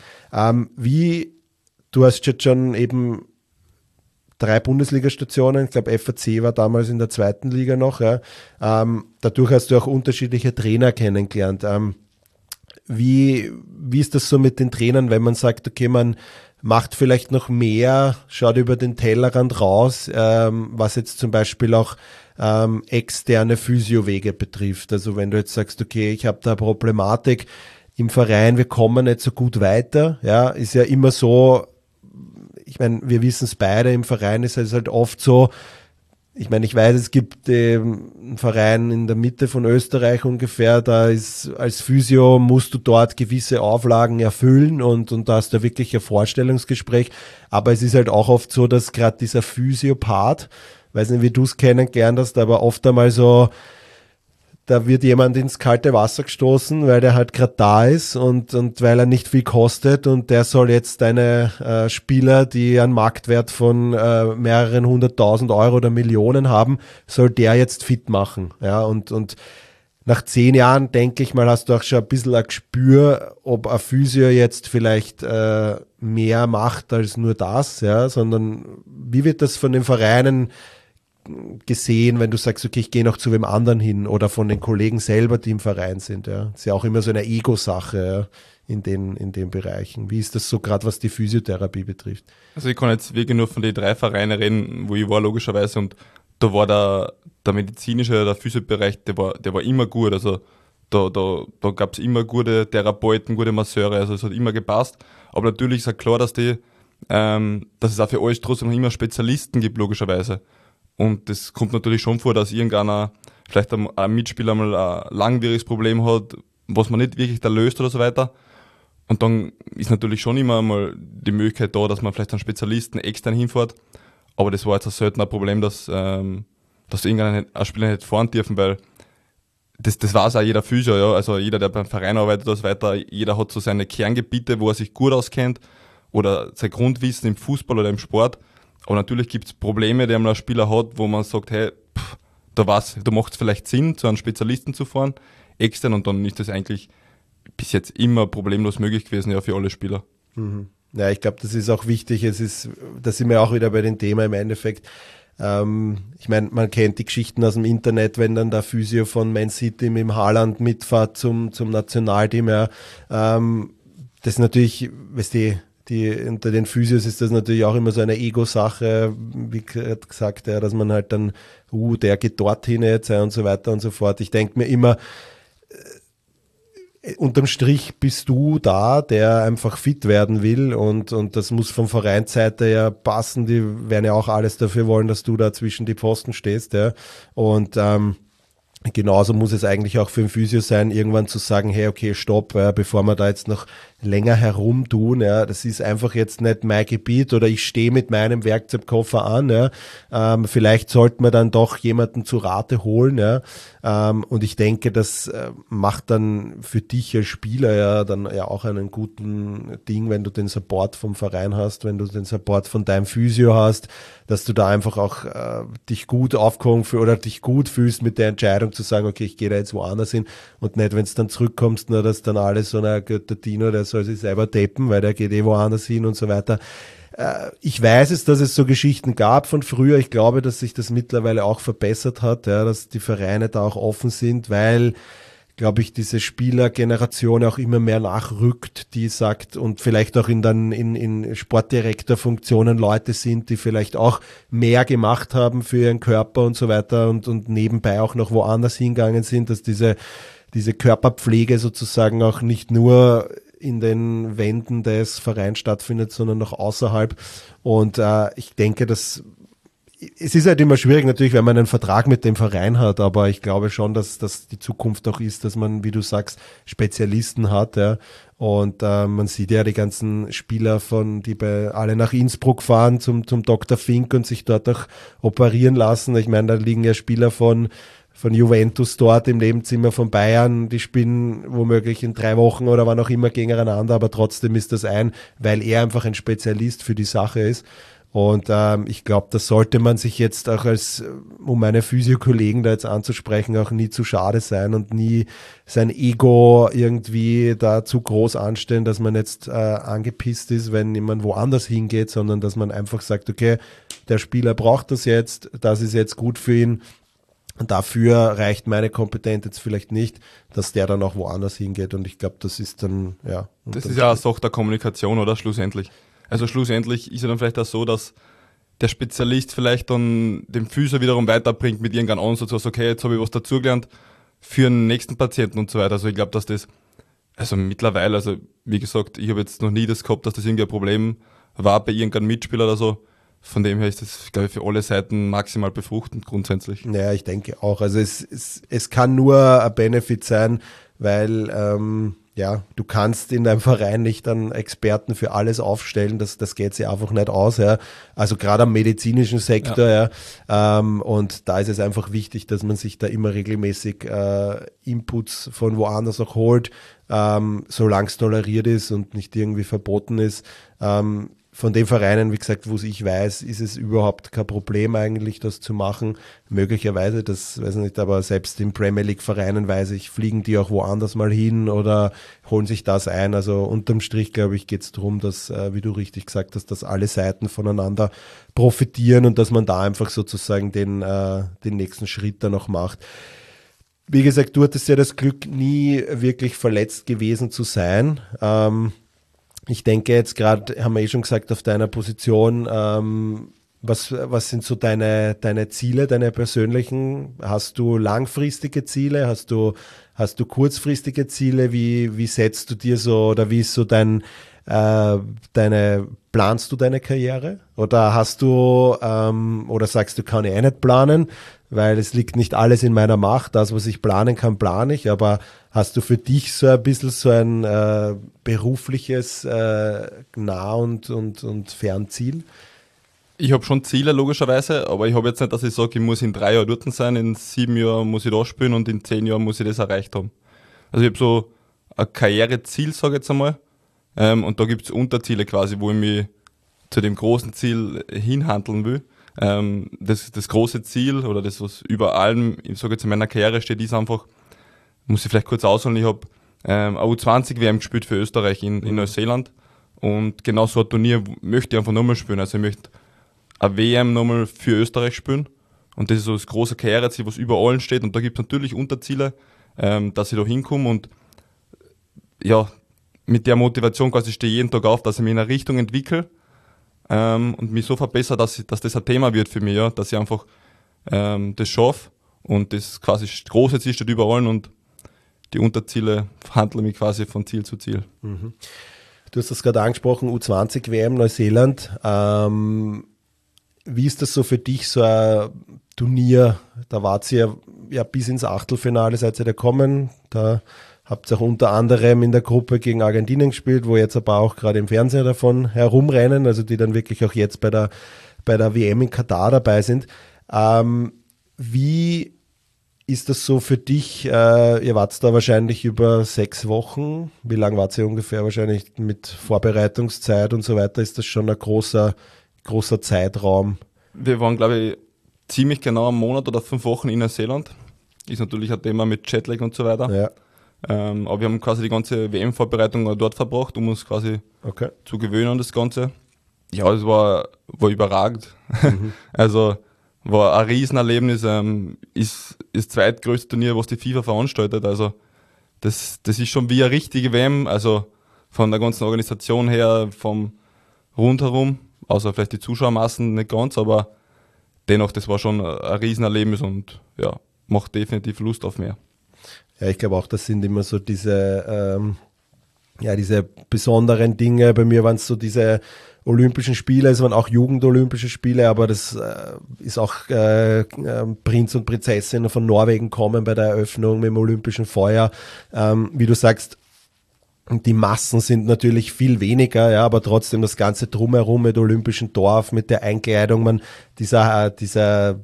Du hast jetzt schon eben 3 Bundesliga-Stationen, ich glaube FAC war damals in der 2. Liga noch. Ja. Dadurch hast du auch unterschiedliche Trainer kennengelernt. Wie ist das so mit den Trainern, wenn man sagt, okay, man macht vielleicht noch mehr, schaut über den Tellerrand raus, was jetzt zum Beispiel auch externe Physiowege betrifft. Also wenn du jetzt sagst, okay, ich habe da eine Problematik im Verein, wir kommen nicht so gut weiter, ja, ist ja immer so. Ich meine, wir wissen es beide, im Verein ist es halt oft so, ich meine, ich weiß, es gibt einen Verein in der Mitte von Österreich ungefähr, da ist als Physio musst du dort gewisse Auflagen erfüllen und da hast du wirklich ein Vorstellungsgespräch, aber es ist halt auch oft so, dass gerade dieser Physio-Part, weiß nicht, wie du es kennengelernt hast, aber oft einmal so, da wird jemand ins kalte Wasser gestoßen, weil der halt gerade da ist und weil er nicht viel kostet und der soll jetzt deine Spieler, die einen Marktwert von mehreren 100.000 Euro oder Millionen haben, soll der jetzt fit machen. Ja, und nach 10 Jahren, denke ich mal, hast du auch schon ein bisschen ein Gespür, ob ein Physio jetzt vielleicht mehr macht als nur das, ja, sondern wie wird das von den Vereinen gesehen, wenn du sagst, okay, ich gehe noch zu wem anderen hin oder von den Kollegen selber, die im Verein sind. Ja. Das ist ja auch immer so eine Ego-Sache in den Bereichen. Wie ist das so gerade, was die Physiotherapie betrifft? Also ich kann jetzt wirklich nur von den 3 Vereinen reden, wo ich war logischerweise, und da war der medizinische, der Physiobereich, der war immer gut. Also da gab es immer gute Therapeuten, gute Masseure, also es hat immer gepasst. Aber natürlich ist ja klar, dass es auch für alles trotzdem immer Spezialisten gibt, logischerweise. Und das kommt natürlich schon vor, dass irgendeiner, vielleicht ein Mitspieler mal ein langwieriges Problem hat, was man nicht wirklich da löst oder so weiter. Und dann ist natürlich schon immer mal die Möglichkeit da, dass man vielleicht einen Spezialisten extern hinfährt. Aber das war jetzt ein seltener Problem, dass irgendein Spieler nicht fahren dürfen, weil das weiß auch jeder Physio, ja. Also jeder, der beim Verein arbeitet oder so weiter, jeder hat so seine Kerngebiete, wo er sich gut auskennt oder sein Grundwissen im Fußball oder im Sport. Aber natürlich gibt es Probleme, die ein Spieler hat, wo man sagt, hey, da macht es vielleicht Sinn, zu einem Spezialisten zu fahren, extern, und dann ist das eigentlich bis jetzt immer problemlos möglich gewesen, ja, für alle Spieler. Mhm. Ja, ich glaube, das ist auch wichtig. Da sind wir auch wieder bei dem Thema im Endeffekt. Ich meine, man kennt die Geschichten aus dem Internet, wenn dann der Physio von Man City mit dem Haaland mitfährt zum Nationalteam. Ja. Das ist natürlich, weißt du, unter den Physios ist das natürlich auch immer so eine Ego-Sache, wie gesagt, ja, dass man halt dann, der geht dorthin jetzt und so weiter und so fort. Ich denke mir immer, unterm Strich bist du da, der einfach fit werden will und das muss von Vereinsseite ja passen. Die werden ja auch alles dafür wollen, dass du da zwischen die Pfosten stehst. Ja. Und genauso muss es eigentlich auch für den Physio sein, irgendwann zu sagen, hey, okay, stopp, bevor wir da jetzt noch länger herumtun, ja, das ist einfach jetzt nicht mein Gebiet oder ich stehe mit meinem Werkzeugkoffer an, ja, vielleicht sollten wir dann doch jemanden zu Rate holen, ja, und ich denke, das macht dann für dich als Spieler ja dann ja auch einen guten Ding, wenn du den Support vom Verein hast, wenn du den Support von deinem Physio hast, dass du da einfach auch dich gut aufgehoben fühlst oder dich gut fühlst mit der Entscheidung, Entscheidung zu sagen, okay, ich gehe da jetzt woanders hin und nicht, wenn es dann zurückkommst, nur dass dann alle so, der Dino, der soll sich selber tapen, weil der geht woanders hin und so weiter. Ich weiß es, dass es so Geschichten gab von früher. Ich glaube, dass sich das mittlerweile auch verbessert hat, ja, dass die Vereine da auch offen sind, weil, glaube ich, diese Spielergeneration auch immer mehr nachrückt, die sagt und vielleicht auch in Sportdirektorfunktionen Leute sind, die vielleicht auch mehr gemacht haben für ihren Körper und so weiter und nebenbei auch noch woanders hingegangen sind, dass diese Körperpflege sozusagen auch nicht nur in den Wänden des Vereins stattfindet, sondern noch außerhalb. Und ich denke, es ist halt immer schwierig natürlich, wenn man einen Vertrag mit dem Verein hat, aber ich glaube schon, dass das die Zukunft auch ist, dass man, wie du sagst, Spezialisten hat, ja. Und man sieht ja die ganzen Spieler die alle nach Innsbruck fahren zum Dr. Fink und sich dort auch operieren lassen. Ich meine, da liegen ja Spieler von Juventus dort im Nebenzimmer von Bayern, die spielen womöglich in 3 Wochen oder wann auch immer gegeneinander, aber trotzdem ist das weil er einfach ein Spezialist für die Sache ist. Und ich glaube, das sollte man sich jetzt auch um meine Physio-Kollegen da jetzt anzusprechen, auch nie zu schade sein und nie sein Ego irgendwie da zu groß anstellen, dass man jetzt angepisst ist, wenn jemand woanders hingeht, sondern dass man einfach sagt, okay, der Spieler braucht das ist jetzt gut für ihn. Und dafür reicht meine Kompetenz jetzt vielleicht nicht, dass der dann auch woanders hingeht. Und ich glaube, das ist dann, ja. Das ist ja eine Sache der Kommunikation, oder? Schlussendlich. Also schlussendlich ist ja dann vielleicht auch so, dass der Spezialist vielleicht dann den Physio wiederum weiterbringt mit irgendeinem Ansatz, also okay, jetzt habe ich was dazugelernt für den nächsten Patienten und so weiter. Also ich glaube, dass das, also mittlerweile, also wie gesagt, ich habe jetzt noch nie das gehabt, dass das irgendwie ein Problem war bei irgendeinem Mitspieler oder so. Von dem her ist das, glaube ich, für alle Seiten maximal befruchtend grundsätzlich. Ja, ich denke auch. Also es kann nur ein Benefit sein, weil du kannst in deinem Verein nicht dann Experten für alles aufstellen. Das geht sich einfach nicht aus. Ja. Also gerade am medizinischen Sektor. Ja. Und da ist es einfach wichtig, dass man sich da immer regelmäßig Inputs von woanders auch holt, solange es toleriert ist und nicht irgendwie verboten ist. Von den Vereinen, wie gesagt, wo ich weiß, ist es überhaupt kein Problem eigentlich, das zu machen. Möglicherweise, das weiß ich nicht, aber selbst in Premier League Vereinen weiß ich, fliegen die auch woanders mal hin oder holen sich das ein. Also unterm Strich, glaube ich, geht es darum, dass, wie du richtig gesagt hast, dass alle Seiten voneinander profitieren und dass man da einfach sozusagen den nächsten Schritt dann noch macht. Wie gesagt, du hattest ja das Glück, nie wirklich verletzt gewesen zu sein. Ich denke jetzt gerade, haben wir schon gesagt, auf deiner Position, was sind so deine Ziele, deine persönlichen? Hast du langfristige Ziele? Hast du kurzfristige Ziele? Wie setzt du dir so, oder wie ist so planst du deine Karriere? Oder hast du, oder sagst du, kann ich nicht planen, weil es liegt nicht alles in meiner Macht. Das, was ich planen kann, plane ich. Aber hast du für dich so ein bisschen so ein berufliches Nah- und Fernziel? Ich habe schon Ziele, logischerweise, aber ich habe jetzt nicht, dass ich sage, ich muss in 3 Jahren dort sein, in 7 Jahren muss ich da spielen und in 10 Jahren muss ich das erreicht haben. Also ich habe so ein Karriereziel, sage ich jetzt einmal, und da gibt es Unterziele quasi, wo ich mich zu dem großen Ziel hinhandeln will. Das große Ziel oder das, was über allem, ich sage jetzt in meiner Karriere steht, ist einfach, muss ich vielleicht kurz ausholen, ich habe eine U20-WM gespielt für Österreich in Neuseeland und genau so ein Turnier möchte ich einfach nochmal spielen. Also ich möchte eine WM nochmal für Österreich spielen und das ist so das große Karriereziel, was über allen steht und da gibt es natürlich Unterziele, dass ich da hinkomme und ja, mit der Motivation quasi stehe ich jeden Tag auf, dass ich mich in eine Richtung entwickle und mich so verbessere, dass das ein Thema wird für mich, ja, dass ich einfach das schaffe und das quasi große Ziel steht über allen und die Unterziele verhandeln mich quasi von Ziel zu Ziel. Mhm. Du hast das gerade angesprochen, U20-WM Neuseeland. Wie ist das so für dich, so ein Turnier? Da wart ihr ja bis ins Achtelfinale, seid ihr da gekommen. Da habt ihr auch unter anderem in der Gruppe gegen Argentinien gespielt, wo jetzt aber auch gerade im Fernsehen davon herumrennen, also die dann wirklich auch jetzt bei der WM in Katar dabei sind. Wie ist das so für dich? Ihr wart da wahrscheinlich über 6 Wochen. Wie lange wart ihr ungefähr? Wahrscheinlich mit Vorbereitungszeit und so weiter. Ist das schon ein großer Zeitraum? Wir waren, glaube ich, ziemlich genau einen Monat oder 5 Wochen in Neuseeland. ist natürlich ein Thema mit Jetlag und so weiter. Ja. Aber wir haben quasi die ganze WM-Vorbereitung dort verbracht, um uns quasi zu gewöhnen an das Ganze. Ja, es war überragend. Also war ein Riesenerlebnis. Ist das zweitgrößte Turnier, was die FIFA veranstaltet. Also das ist schon wie eine richtige WM. Also von der ganzen Organisation her, vom Rundherum, außer vielleicht die Zuschauermassen nicht ganz, aber dennoch, das war schon ein Riesenerlebnis und ja, macht definitiv Lust auf mehr. Ja, ich glaube auch, das sind immer so diese besonderen Dinge. Bei mir waren es so diese Olympischen Spiele, es waren auch Jugendolympische Spiele, aber das ist auch Prinz und Prinzessin von Norwegen kommen bei der Eröffnung mit dem Olympischen Feuer. Wie du sagst, die Massen sind natürlich viel weniger, ja, aber trotzdem das ganze Drumherum mit Olympischen Dorf, mit der Einkleidung, dieses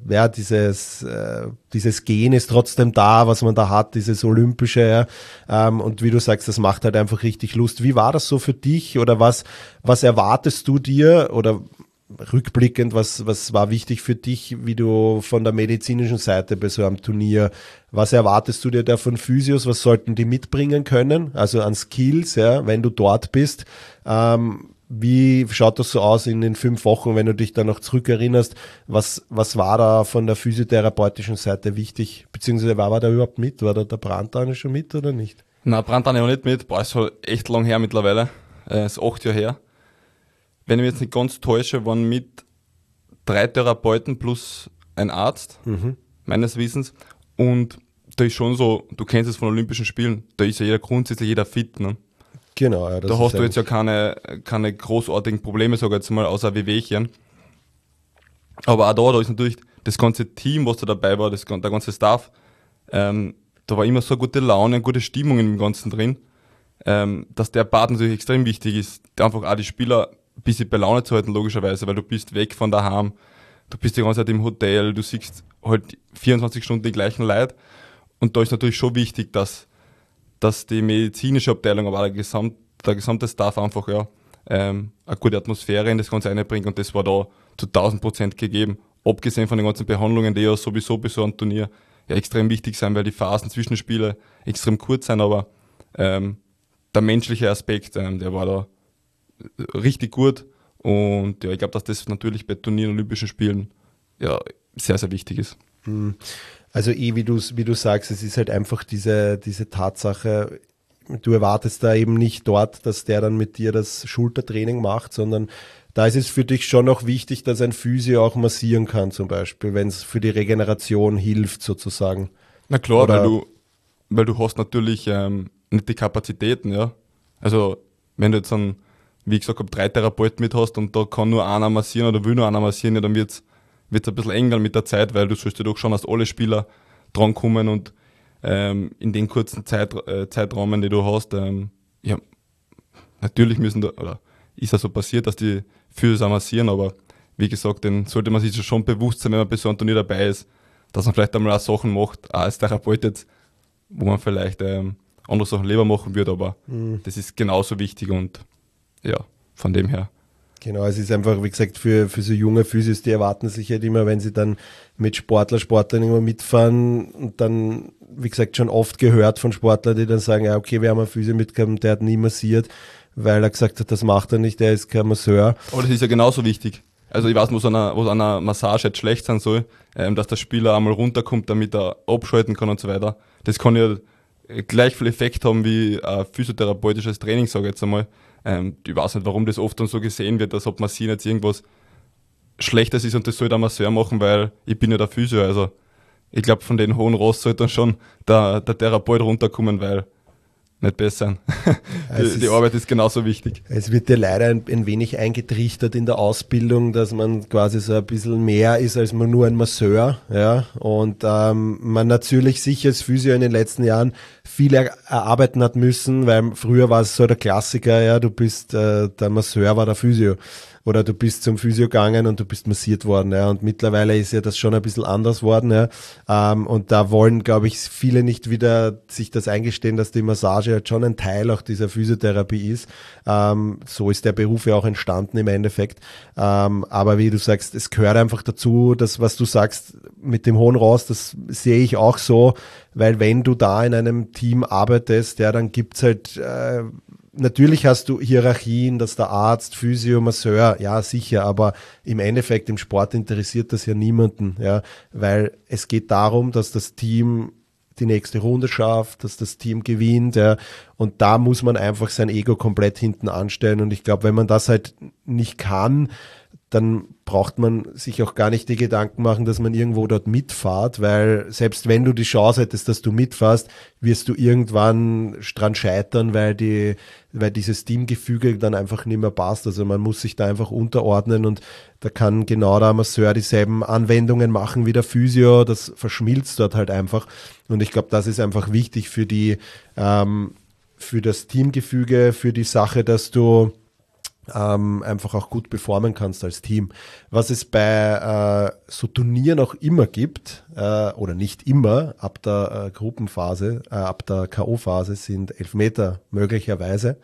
Gen ist trotzdem da, was man da hat, dieses Olympische, ja. Und wie du sagst, das macht halt einfach richtig Lust. Wie war das so für dich oder was erwartest du dir oder rückblickend, was war wichtig für dich, wie du von der medizinischen Seite bei so einem Turnier, was erwartest du dir da von Physios, was sollten die mitbringen können, also an Skills, ja, wenn du dort bist, wie schaut das so aus in den 5 Wochen, wenn du dich da noch zurückerinnerst, was war da von der physiotherapeutischen Seite wichtig, beziehungsweise war da überhaupt mit, war da der Brandtane schon mit oder nicht? Nein, Brandtane auch nicht mit, ist schon echt lang her mittlerweile, ist 8 Jahre her. Wenn ich mich jetzt nicht ganz täusche, waren mit 3 Therapeuten plus ein Arzt, meines Wissens. Und da ist schon so, du kennst es von Olympischen Spielen, da ist ja grundsätzlich jeder fit. Ne? Genau. Ja, da hast du jetzt ja keine großartigen Probleme, sage ich jetzt mal, außer Wehwehchen. Aber auch da ist natürlich das ganze Team, was da dabei war, der ganze Staff, da war immer so eine gute Laune, eine gute Stimmung im Ganzen drin, dass der Part natürlich extrem wichtig ist, einfach auch die Spieler ein bisschen bei Laune zu halten, logischerweise, weil du bist weg von daheim, du bist die ganze Zeit im Hotel, du siehst halt 24 Stunden die gleichen Leute und da ist natürlich schon wichtig, dass die medizinische Abteilung, aber der gesamte Staff einfach eine gute Atmosphäre in das Ganze einbringt und das war da zu 1000% gegeben, abgesehen von den ganzen Behandlungen, die ja sowieso bei so einem Turnier ja extrem wichtig sind, weil die Phasen zwischen Spiele extrem kurz sind, aber der menschliche Aspekt, der war da richtig gut und ja, ich glaube, dass das natürlich bei Turnieren, Olympischen Spielen ja sehr, sehr wichtig ist. Also wie du sagst, es ist halt einfach diese Tatsache, du erwartest da eben nicht dort, dass der dann mit dir das Schultertraining macht, sondern da ist es für dich schon noch wichtig, dass ein Physio auch massieren kann zum Beispiel, wenn es für die Regeneration hilft sozusagen. Na klar, weil du hast natürlich nicht die Kapazitäten, ja. Also wenn du jetzt wie gesagt, 3 Therapeuten mit hast und da kann nur einer massieren oder will nur einer massieren, ja, dann wird's ein bisschen enger mit der Zeit, weil du sollst ja doch schauen, dass alle Spieler drankommen und in den kurzen Zeitrahmen, die du hast, ja, natürlich ist ja so passiert, dass die Physios auch massieren, aber wie gesagt, dann sollte man sich schon bewusst sein, wenn man bei so einem Turnier dabei ist, dass man vielleicht einmal auch Sachen macht, auch als Therapeut jetzt, wo man vielleicht andere Sachen lieber machen würde, aber das ist genauso wichtig und ja, von dem her. Genau, es ist einfach, wie gesagt, für so junge Physios, die erwarten sich halt immer, wenn sie dann mit Sportlern immer mitfahren und dann, wie gesagt, schon oft gehört von Sportlern, die dann sagen, ja okay, wir haben einen Physio mitgehabt, der hat nie massiert, weil er gesagt hat, das macht er nicht, der ist kein Masseur. Aber das ist ja genauso wichtig. Also ich weiß, wo einer Massage jetzt schlecht sein soll, dass der Spieler einmal runterkommt, damit er abschalten kann und so weiter. Das kann ja gleich viel Effekt haben wie ein physiotherapeutisches Training, sage ich jetzt einmal. Ich weiß nicht, warum das oft dann so gesehen wird, als ob Massieren jetzt irgendwas Schlechtes ist und das soll der Masseur machen, weil ich bin ja der Physio. Also ich glaube, von den hohen Ross sollte dann schon der Therapeut runterkommen, weil nicht besser. Die Arbeit ist genauso wichtig. Es wird dir leider ein wenig eingetrichtert in der Ausbildung, dass man quasi so ein bisschen mehr ist als nur ein Masseur. Ja? Und man natürlich sich als Physio in den letzten Jahren viel erarbeiten hat müssen, weil früher war es so der Klassiker, ja, du bist, der Masseur war der Physio. oder du bist zum Physio gegangen und du bist massiert worden. Ja. Und mittlerweile ist ja das schon ein bisschen anders worden. Ja. Und da wollen, glaube ich, viele nicht wieder sich das eingestehen, dass die Massage halt schon ein Teil auch dieser Physiotherapie ist. So ist der Beruf ja auch entstanden im Endeffekt. Aber wie du sagst, es gehört einfach dazu, das, was du sagst mit dem hohen Ross, das sehe ich auch so, weil wenn du da in einem Team arbeitest, ja, dann gibt's halt, natürlich hast du Hierarchien, dass der Arzt, Physio, Masseur, ja sicher, aber im Endeffekt im Sport interessiert das ja niemanden, ja, weil es geht darum, dass das Team die nächste Runde schafft, dass das Team gewinnt, ja, und da muss man einfach sein Ego komplett hinten anstellen und ich glaube, wenn man das halt nicht kann, dann braucht man sich auch gar nicht die Gedanken machen, dass man irgendwo dort mitfahrt, weil selbst wenn du die Chance hättest, dass du mitfährst, wirst du irgendwann dran scheitern, weil dieses Teamgefüge dann einfach nicht mehr passt. Also man muss sich da einfach unterordnen und da kann genau der Masseur dieselben Anwendungen machen wie der Physio, das verschmilzt dort halt einfach. Und ich glaube, das ist einfach wichtig für für das Teamgefüge, für die Sache, dass du einfach auch gut performen kannst als Team. Was es bei so Turnieren auch immer gibt, oder nicht immer, ab der Gruppenphase, ab der K.O.-Phase sind Elfmeter möglicherweise.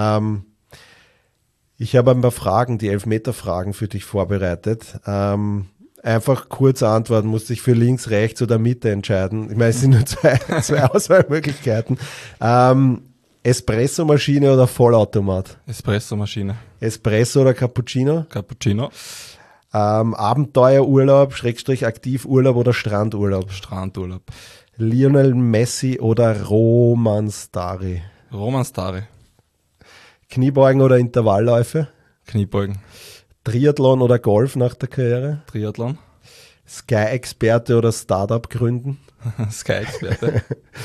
Ich habe ein paar Fragen, die Elfmeter-Fragen für dich vorbereitet. Einfach kurz antworten, musst dich für links, rechts oder Mitte entscheiden. Ich meine, es sind nur zwei Auswahlmöglichkeiten. Espresso-Maschine oder Vollautomat? Espresso-Maschine. Espresso oder Cappuccino? Cappuccino. Abenteuerurlaub, Schrägstrich Aktivurlaub oder Strandurlaub? Strandurlaub. Lionel Messi oder Roman Stari? Roman Stari. Kniebeugen oder Intervallläufe? Kniebeugen. Triathlon oder Golf nach der Karriere? Triathlon. Sky-Experte oder Startup gründen? Sky-Experte.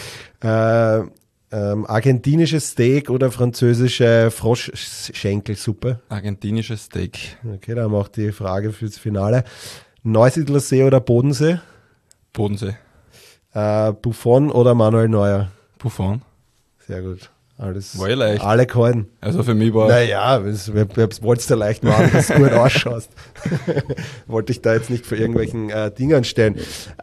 Argentinisches Steak oder französische Froschschenkelsuppe? Argentinisches Steak. Okay, da haben wir auch die Frage fürs Finale. Neusiedler See oder Bodensee? Bodensee. Buffon oder Manuel Neuer? Buffon. Sehr gut. Alles, war ja leicht. Alle gehalten. Also für mich war... Naja, wolltest du leicht machen, dass du gut ausschaust. Wollte ich da jetzt nicht vor irgendwelchen Dingern stellen.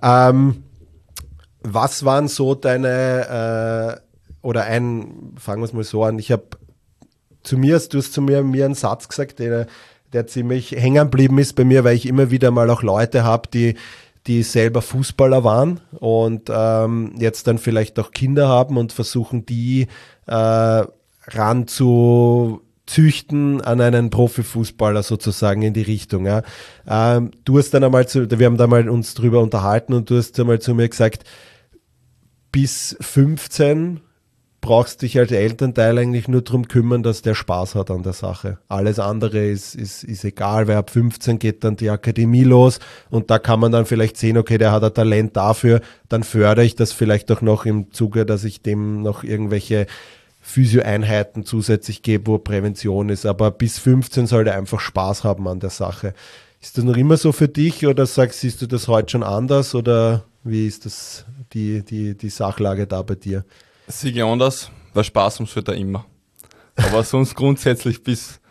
Was waren so deine... fangen wir es mal so an, du hast zu mir einen Satz gesagt, der ziemlich hängen geblieben ist bei mir, weil ich immer wieder mal auch Leute habe, die selber Fußballer waren und jetzt dann vielleicht auch Kinder haben und versuchen, die ran zu züchten an einen Profifußballer sozusagen in die Richtung. Ja. Du hast dann einmal wir haben da mal uns drüber unterhalten und du hast einmal zu mir gesagt, bis 15 brauchst dich als Elternteil eigentlich nur darum kümmern, dass der Spaß hat an der Sache. Alles andere ist egal, weil ab 15 geht dann die Akademie los und da kann man dann vielleicht sehen, okay, der hat ein Talent dafür, dann fördere ich das vielleicht auch noch im Zuge, dass ich dem noch irgendwelche Physio-Einheiten zusätzlich gebe, wo Prävention ist. Aber bis 15 soll der einfach Spaß haben an der Sache. Ist das noch immer so für dich oder siehst du das heute schon anders oder wie ist das die Sachlage da bei dir? Siege ich anders, weil Spaß ums wird da immer. Aber sonst grundsätzlich es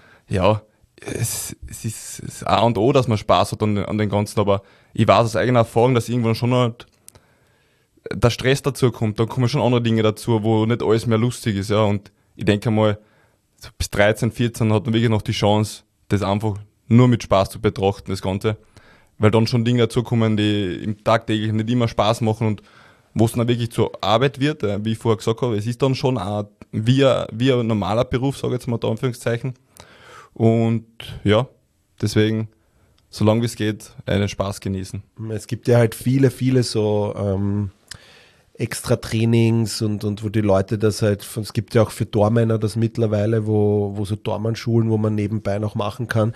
ist das A und O, dass man Spaß hat an den Ganzen, aber ich weiß aus eigener Erfahrung, dass irgendwann schon halt der Stress dazu kommt, da kommen schon andere Dinge dazu, wo nicht alles mehr lustig ist, ja, und ich denke mal, so bis 13, 14 hat man wirklich noch die Chance, das einfach nur mit Spaß zu betrachten, das Ganze, weil dann schon Dinge dazu kommen, die im tagtäglich nicht immer Spaß machen und wo es dann wirklich zur Arbeit wird, wie ich vorher gesagt habe, es ist dann schon auch wie ein normaler Beruf, sage ich jetzt mal da Anführungszeichen, und ja, deswegen, solange wie es geht, einen Spaß genießen. Es gibt ja halt viele so extra Trainings und wo die Leute das halt, es gibt ja auch für Tormänner das mittlerweile, wo so Tormannschulen, wo man nebenbei noch machen kann.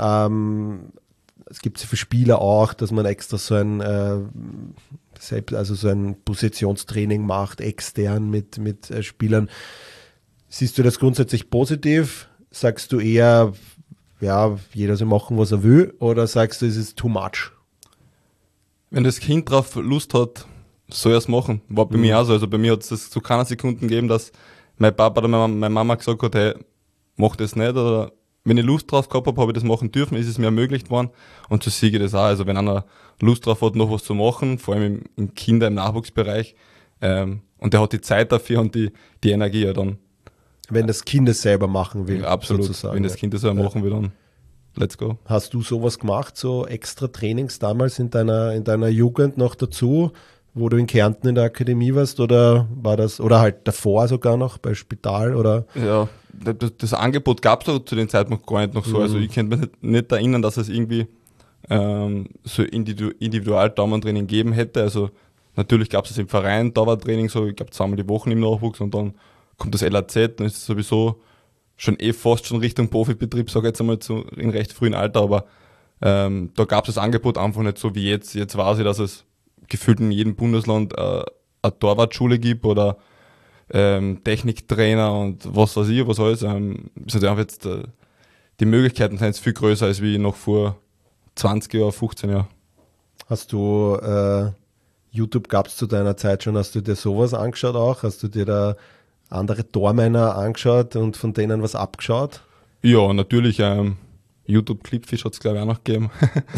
Es gibt es für Spieler auch, dass man extra so ein Positionstraining macht, extern mit Spielern. Siehst du das grundsätzlich positiv? Sagst du eher, ja, jeder soll machen, was er will, oder sagst du, es ist too much? Wenn das Kind drauf Lust hat, soll er es machen. War bei mir auch so. Also bei mir hat es zu keiner Sekunden gegeben, dass mein Papa oder meine Mama gesagt hat, hey, mach das nicht, oder wenn ich Lust drauf gehabt habe ich das machen dürfen, ist es mir ermöglicht worden. Und so sehe ich das auch. Also wenn einer Lust drauf hat, noch was zu machen, vor allem im Kinder-, im Nachwuchsbereich, und der hat die Zeit dafür und die Energie, ja dann. Wenn das Kind es selber machen will. Ja, absolut. Sozusagen. Wenn das Kind es selber machen will, dann let's go. Hast du sowas gemacht, so extra Trainings damals in deiner Jugend noch dazu, wo du in Kärnten in der Akademie warst, oder war das, oder halt davor sogar noch bei Spital, oder? Ja, das Angebot gab es zu dem Zeitpunkt gar nicht noch so. Also ich könnte mich nicht erinnern, dass es irgendwie so Individual-Daumentraining gegeben hätte. Also natürlich gab es im Verein Dauertraining, so ich glaube 2-mal die Woche im Nachwuchs, und dann kommt das LAZ, dann ist es sowieso schon fast schon Richtung Profibetrieb, sage ich jetzt einmal in recht frühen Alter, aber da gab es das Angebot einfach nicht so wie jetzt. Jetzt weiß ich, dass es gefühlt in jedem Bundesland eine Torwartschule gibt oder Techniktrainer und was weiß ich, was alles. Also einfach jetzt, die Möglichkeiten sind jetzt viel größer als wie noch vor 20 Jahren, 15 Jahren. Hast du YouTube gab es zu deiner Zeit schon, hast du dir sowas angeschaut auch? Hast du dir da andere Tormänner angeschaut und von denen was abgeschaut? Ja, natürlich. YouTube-Clipfish hat es, glaube ich, auch noch gegeben.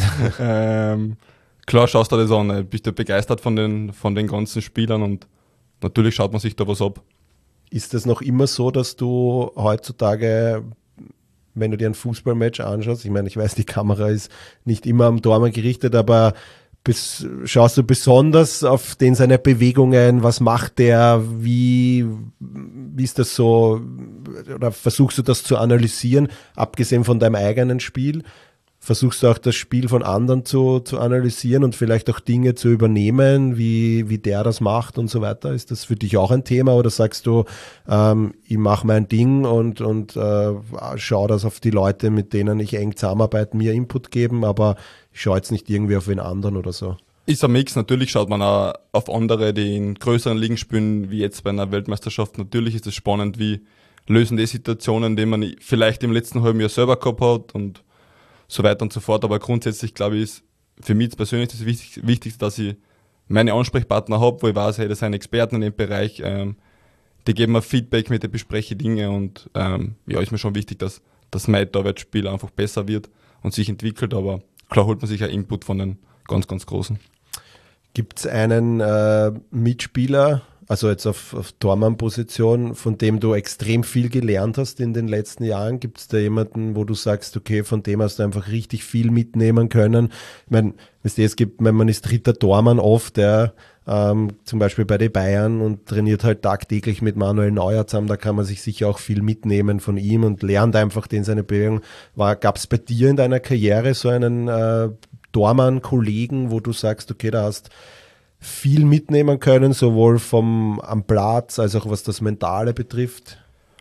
Klar, schaust du das an. Bist du begeistert von den ganzen Spielern, und natürlich schaut man sich da was ab. Ist das noch immer so, dass du heutzutage, wenn du dir ein Fußballmatch anschaust, ich meine, ich weiß, die Kamera ist nicht immer am Tormann gerichtet, aber schaust du besonders auf den seine Bewegungen, was macht der, wie ist das so, oder versuchst du das zu analysieren, abgesehen von deinem eigenen Spiel? Versuchst du auch das Spiel von anderen zu analysieren und vielleicht auch Dinge zu übernehmen, wie der das macht und so weiter? Ist das für dich auch ein Thema, oder sagst du, ich mache mein Ding und schaue, dass auf die Leute, mit denen ich eng zusammenarbeite, mir Input geben, aber ich schaue jetzt nicht irgendwie auf den anderen oder so? Ist ein Mix. Natürlich schaut man auch auf andere, die in größeren Ligen spielen, wie jetzt bei einer Weltmeisterschaft. Natürlich ist es spannend, wie lösen die Situationen, die man vielleicht im letzten halben Jahr selber gehabt hat und so weiter und so fort. Aber grundsätzlich, glaube ich, ist für mich persönlich das Wichtigste, dass ich meine Ansprechpartner habe, wo ich weiß, hey, das sind Experten in dem Bereich, die geben mir Feedback, mit denen bespreche Dinge, und ist mir schon wichtig, dass mein Torwartspiel einfach besser wird und sich entwickelt, aber klar holt man sich auch Input von den ganz, ganz Großen. Gibt es einen Mitspieler, also jetzt auf Tormann-Position, von dem du extrem viel gelernt hast in den letzten Jahren? Gibt es da jemanden, wo du sagst, okay, von dem hast du einfach richtig viel mitnehmen können? Ich meine, man ist dritter Tormann oft, der zum Beispiel bei den Bayern, und trainiert halt tagtäglich mit Manuel Neuer zusammen, da kann man sich sicher auch viel mitnehmen von ihm und lernt einfach seine Bewegung. Gab es bei dir in deiner Karriere so einen Tormann-Kollegen, wo du sagst, okay, da hast viel mitnehmen können, sowohl am Platz als auch was das Mentale betrifft?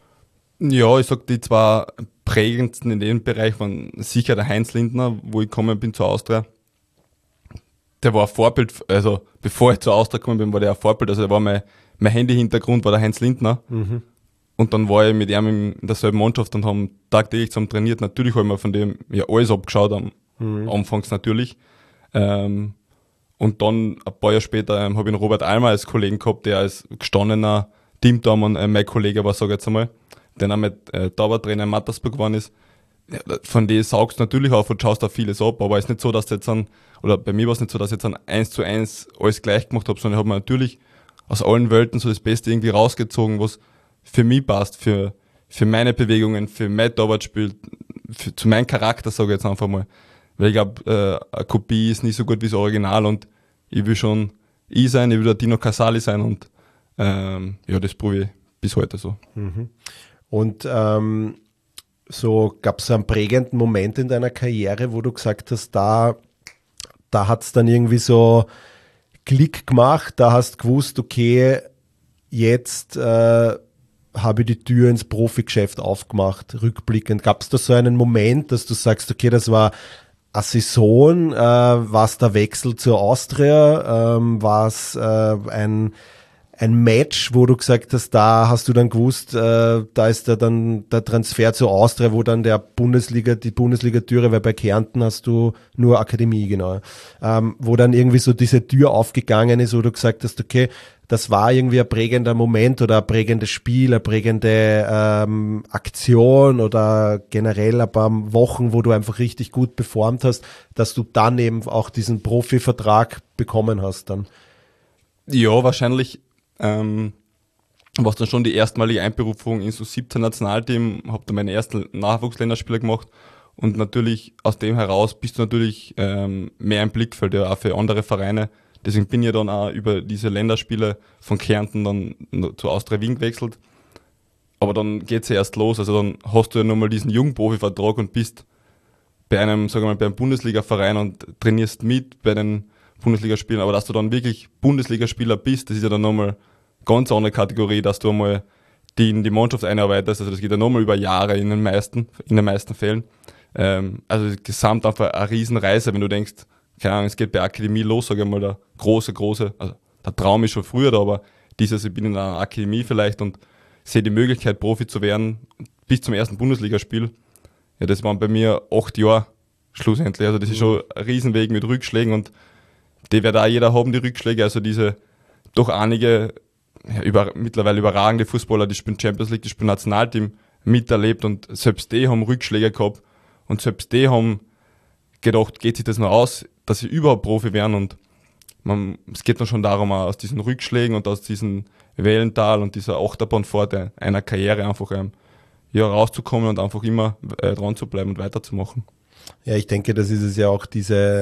Ja, ich sag, die zwei prägendsten in dem Bereich waren sicher der Heinz Lindner, wo ich gekommen bin zur Austria. Der war ein Vorbild, also bevor ich zur Austria gekommen bin, war der ein Vorbild, also der war mein Handy-Hintergrund war der Heinz Lindner. Mhm. Und dann war ich mit ihm in derselben Mannschaft und haben tagtäglich zusammen trainiert. Natürlich habe ich mir von dem ja alles abgeschaut, anfangs natürlich. Und dann, ein paar Jahre später, habe ich einen Robert Almer als Kollegen gehabt, der als gestandener Teamtormann mein Kollege war, sage ich jetzt einmal, der auch mit Torwarttrainer in Mattersburg geworden ist. Ja, von denen saugst du natürlich auf und schaust da vieles ab, aber es ist nicht so, dass du jetzt oder bei mir war es nicht so, dass ich jetzt 1:1 alles gleich gemacht habe, sondern ich habe mir natürlich aus allen Welten so das Beste irgendwie rausgezogen, was für mich passt, für meine Bewegungen, für mein Torwartspiel, zu meinem Charakter, sage ich jetzt einfach mal. Weil ich glaube, eine Kopie ist nicht so gut wie das Original, und ich will schon ich sein, ich will der Dino Casali sein, und das probiere ich bis heute so. Mhm. Und so gab es einen prägenden Moment in deiner Karriere, wo du gesagt hast, da hat es dann irgendwie so Klick gemacht, da hast du gewusst, okay, jetzt habe ich die Tür ins Profigeschäft aufgemacht, rückblickend. Gab es da so einen Moment, dass du sagst, okay, das war eine Saison, war es der Wechsel zur Austria, war es ein Match, wo du gesagt hast, da hast du dann gewusst, da ist dann der Transfer zur Austria, wo dann die Bundesliga-Türe, weil bei Kärnten hast du nur Akademie, genau, wo dann irgendwie so diese Tür aufgegangen ist, wo du gesagt hast, okay, das war irgendwie ein prägender Moment oder ein prägendes Spiel, eine prägende Aktion oder generell ein paar Wochen, wo du einfach richtig gut performt hast, dass du dann eben auch diesen Profivertrag bekommen hast dann? Ja, wahrscheinlich war es dann schon die erstmalige Einberufung ins U17 Nationalteam, habe dann meine ersten Nachwuchsländerspiele gemacht und natürlich aus dem heraus bist du natürlich mehr im Blickfeld, ja, auch für andere Vereine. Deswegen bin ich dann auch über diese Länderspiele von Kärnten dann zu Austria Wien gewechselt. Aber dann geht's ja erst los, also dann hast du ja nochmal diesen Jugendprofivertrag und bist bei einem, sagen wir mal, bei einem Bundesliga-Verein und trainierst mit bei den Bundesligaspielen, aber dass du dann wirklich Bundesligaspieler bist, das ist ja dann nochmal ganz andere Kategorie, dass du einmal die in die Mannschaft einarbeitest, also das geht ja nochmal über Jahre in den meisten Fällen. Also gesamt einfach eine Riesenreise, wenn du denkst, keine Ahnung, es geht bei Akademie los, sage ich mal, der große, also der Traum ist schon früher da, aber ich bin in einer Akademie vielleicht und sehe die Möglichkeit, Profi zu werden bis zum ersten Bundesligaspiel. Ja, das waren bei mir 8 Jahre schlussendlich, also das ist schon ein Riesenweg mit Rückschlägen und die wird auch jeder haben, die Rückschläge, also diese doch einige mittlerweile überragende Fußballer, die spielen Champions League, die spielen Nationalteam, miterlebt und selbst die haben Rückschläge gehabt und selbst die haben gedacht, geht sich das noch aus, dass sie überhaupt Profi werden und es geht dann schon darum, aus diesen Rückschlägen und aus diesem Wellental und dieser Achterbahnfahrt einer Karriere einfach rauszukommen und einfach immer dran zu bleiben und weiterzumachen. Ja, ich denke, das ist es ja auch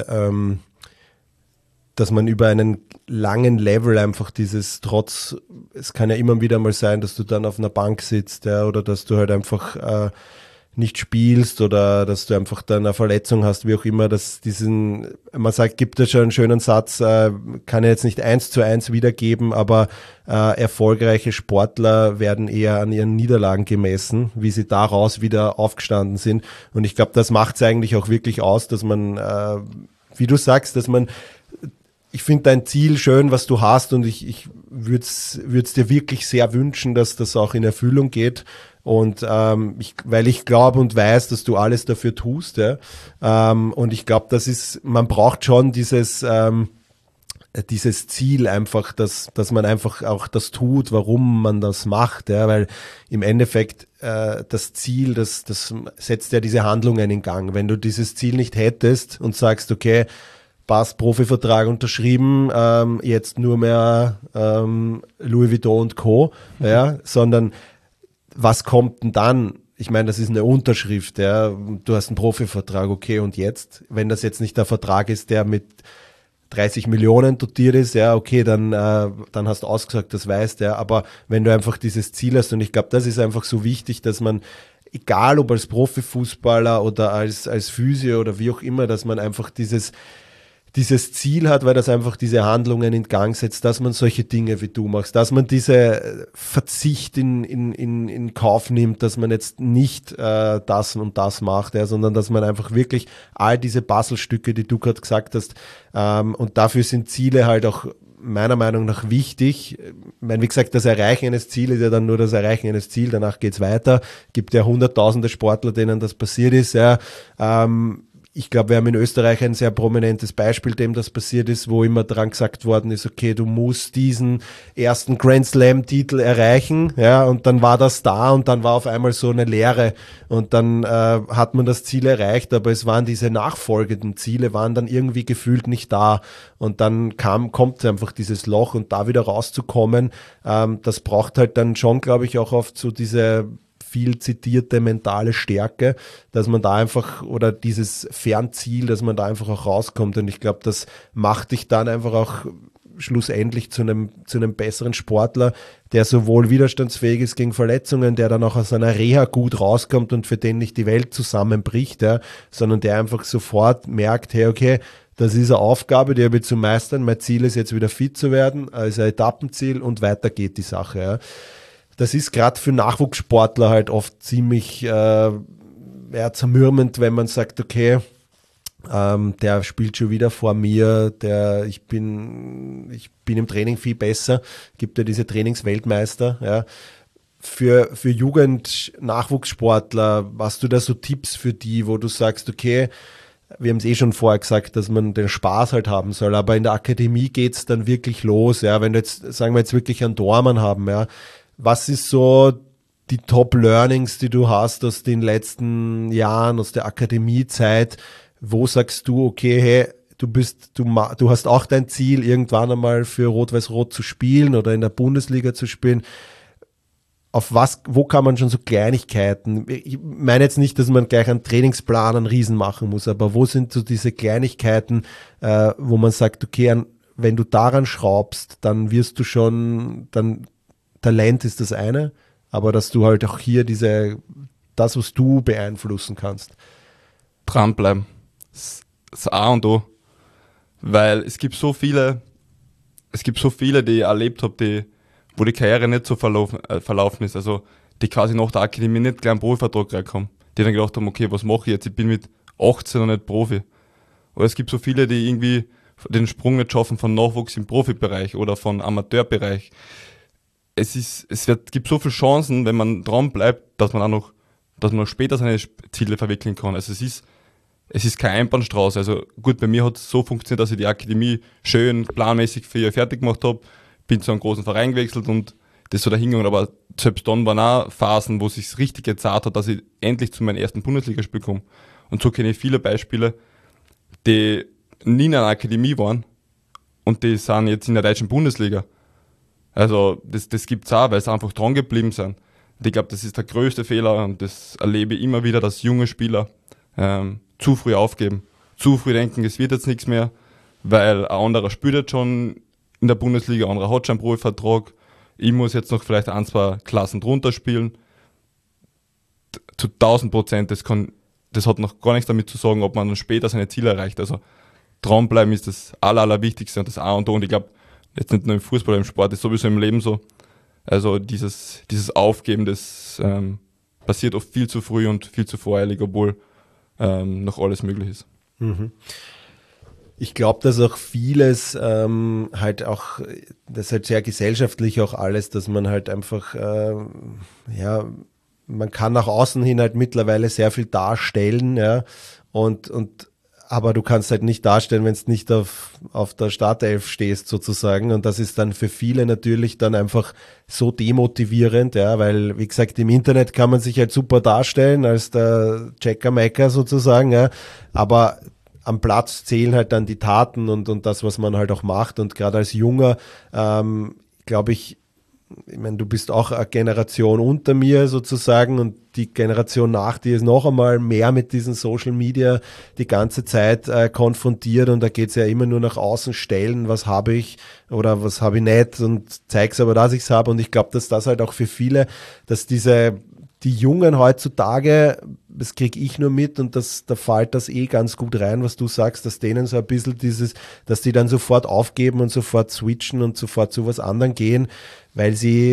dass man über einen langen Level einfach es kann ja immer wieder mal sein, dass du dann auf einer Bank sitzt, ja, oder dass du halt einfach nicht spielst oder dass du einfach dann eine Verletzung hast, wie auch immer, man sagt, gibt es schon einen schönen Satz, kann ich jetzt nicht 1:1 wiedergeben, aber erfolgreiche Sportler werden eher an ihren Niederlagen gemessen, wie sie daraus wieder aufgestanden sind. Und ich glaube, das macht es eigentlich auch wirklich aus, dass man, wie du sagst, ich finde dein Ziel schön, was du hast und ich würde es dir wirklich sehr wünschen, dass das auch in Erfüllung geht und weil ich glaube und weiß, dass du alles dafür tust, ja. Und ich glaube, man braucht schon dieses Ziel einfach, dass man einfach auch das tut, warum man das macht, ja, weil im Endeffekt das Ziel, das setzt ja diese Handlungen in Gang. Wenn du dieses Ziel nicht hättest und sagst, okay, passt, Profivertrag unterschrieben, jetzt nur mehr Louis Vuitton und Co., ja, sondern was kommt denn dann? Ich meine, das ist eine Unterschrift, ja, du hast einen Profivertrag, okay, und jetzt? Wenn das jetzt nicht der Vertrag ist, der mit 30 Millionen dotiert ist, ja, okay, dann hast du ausgesagt, das weißt, ja, aber wenn du einfach dieses Ziel hast, und ich glaube, das ist einfach so wichtig, dass man, egal ob als Profifußballer oder als Physio oder wie auch immer, dass man einfach dieses Ziel hat, weil das einfach diese Handlungen in Gang setzt, dass man solche Dinge wie du machst, dass man diese Verzicht in Kauf nimmt, dass man jetzt nicht das und das macht, ja, sondern dass man einfach wirklich all diese Puzzlestücke, die du gerade gesagt hast, und dafür sind Ziele halt auch meiner Meinung nach wichtig. Ich meine, wie gesagt, das Erreichen eines Ziels ist ja dann nur das Erreichen eines Ziels, danach geht's weiter. Gibt ja hunderttausende Sportler, denen das passiert ist, ja. Ich glaube, wir haben in Österreich ein sehr prominentes Beispiel, dem das passiert ist, wo immer dran gesagt worden ist, okay, du musst diesen ersten Grand Slam-Titel erreichen, ja, und dann war das da und dann war auf einmal so eine Leere und dann hat man das Ziel erreicht, aber es waren diese nachfolgenden Ziele, waren dann irgendwie gefühlt nicht da und dann kommt einfach dieses Loch und da wieder rauszukommen, das braucht halt dann schon, glaube ich, auch oft so diese viel zitierte mentale Stärke, dass man da einfach, oder dieses Fernziel, dass man da einfach auch rauskommt. Und ich glaube, das macht dich dann einfach auch schlussendlich zu einem besseren Sportler, der sowohl widerstandsfähig ist gegen Verletzungen, der dann auch aus einer Reha gut rauskommt und für den nicht die Welt zusammenbricht, ja, sondern der einfach sofort merkt, hey, okay, das ist eine Aufgabe, die habe ich zu meistern. Mein Ziel ist jetzt wieder fit zu werden, also ein Etappenziel und weiter geht die Sache, ja. Das ist gerade für Nachwuchssportler halt oft ziemlich zermürbend, wenn man sagt, okay, der spielt schon wieder vor mir, ich bin im Training viel besser, gibt ja diese Trainingsweltmeister, ja. Für Jugend-Nachwuchssportler, hast du da so Tipps für die, wo du sagst, okay, wir haben es schon vorher gesagt, dass man den Spaß halt haben soll, aber in der Akademie geht's dann wirklich los, ja, wenn du jetzt, sagen wir jetzt wirklich einen Dormann haben, ja, was ist so die Top-Learnings, die du hast aus den letzten Jahren, aus der Akademiezeit, wo sagst du, okay, hey, du hast auch dein Ziel, irgendwann einmal für Rot-Weiß-Rot zu spielen oder in der Bundesliga zu spielen. Wo kann man schon so Kleinigkeiten, ich meine jetzt nicht, dass man gleich einen Trainingsplan einen Riesen machen muss, aber wo sind so diese Kleinigkeiten, wo man sagt, okay, wenn du daran schraubst, dann wirst du schon, dann Talent ist das eine, aber dass du halt auch hier das, was du beeinflussen kannst. Dranbleiben. Das A und O. Weil es gibt so viele, die ich erlebt habe, wo die Karriere nicht so verlaufen ist, also die quasi nach der Akademie nicht gleich einen Profivertrag reinkommen, die dann gedacht haben, okay, was mache ich jetzt, ich bin mit 18 noch nicht Profi. Oder es gibt so viele, die irgendwie den Sprung nicht schaffen von Nachwuchs im Profibereich oder von Amateurbereich. Gibt so viele Chancen, wenn man dran bleibt, dass man noch später seine Ziele verwirklichen kann. Also es ist kein Einbahnstraße. Also gut, bei mir hat es so funktioniert, dass ich die Akademie schön planmäßig 4 Jahre fertig gemacht habe, bin zu einem großen Verein gewechselt und das so dahingegangen. Aber selbst dann waren auch Phasen, wo es sich richtig gezahlt hat, dass ich endlich zu meinem ersten Bundesligaspiel komme. Und so kenne ich viele Beispiele, die nie in einer Akademie waren und die sind jetzt in der deutschen Bundesliga. Also das gibt's auch, weil sie einfach dran geblieben sind. Und ich glaube, das ist der größte Fehler und das erlebe ich immer wieder, dass junge Spieler zu früh aufgeben, zu früh denken, es wird jetzt nichts mehr, weil ein anderer spielt jetzt schon in der Bundesliga, ein anderer hat schon einen Profivertrag, ich muss jetzt noch vielleicht 1-2 Klassen drunter spielen. Zu 1000%, das hat noch gar nichts damit zu sagen, ob man dann später seine Ziele erreicht. Also dranbleiben ist das Allerwichtigste und das A und O. Und ich glaube, jetzt nicht nur im Fußball, im Sport, ist sowieso im Leben so. Also dieses Aufgeben, das passiert oft viel zu früh und viel zu voreilig, obwohl noch alles möglich ist. Mhm. Ich glaube, dass auch vieles halt auch, das ist halt sehr gesellschaftlich auch alles, dass man halt einfach, man kann nach außen hin halt mittlerweile sehr viel darstellen, ja, aber du kannst halt nicht darstellen, wenn du nicht auf der Startelf stehst sozusagen, und das ist dann für viele natürlich dann einfach so demotivierend, ja, weil wie gesagt, im Internet kann man sich halt super darstellen als der Checker-Macker sozusagen, ja, aber am Platz zählen halt dann die Taten und das, was man halt auch macht, und gerade als Junger, glaube ich meine, du bist auch eine Generation unter mir sozusagen, und die Generation nach dir ist noch einmal mehr mit diesen Social Media die ganze Zeit konfrontiert, und da geht es ja immer nur nach außen stellen, was habe ich oder was habe ich nicht, und zeig's aber, dass ich es habe. Und ich glaube, dass das halt auch für viele, dass die Jungen heutzutage, das kriege ich nur mit, und da fällt das ganz gut rein, was du sagst, dass denen so ein bisschen dass die dann sofort aufgeben und sofort switchen und sofort zu was anderem gehen, weil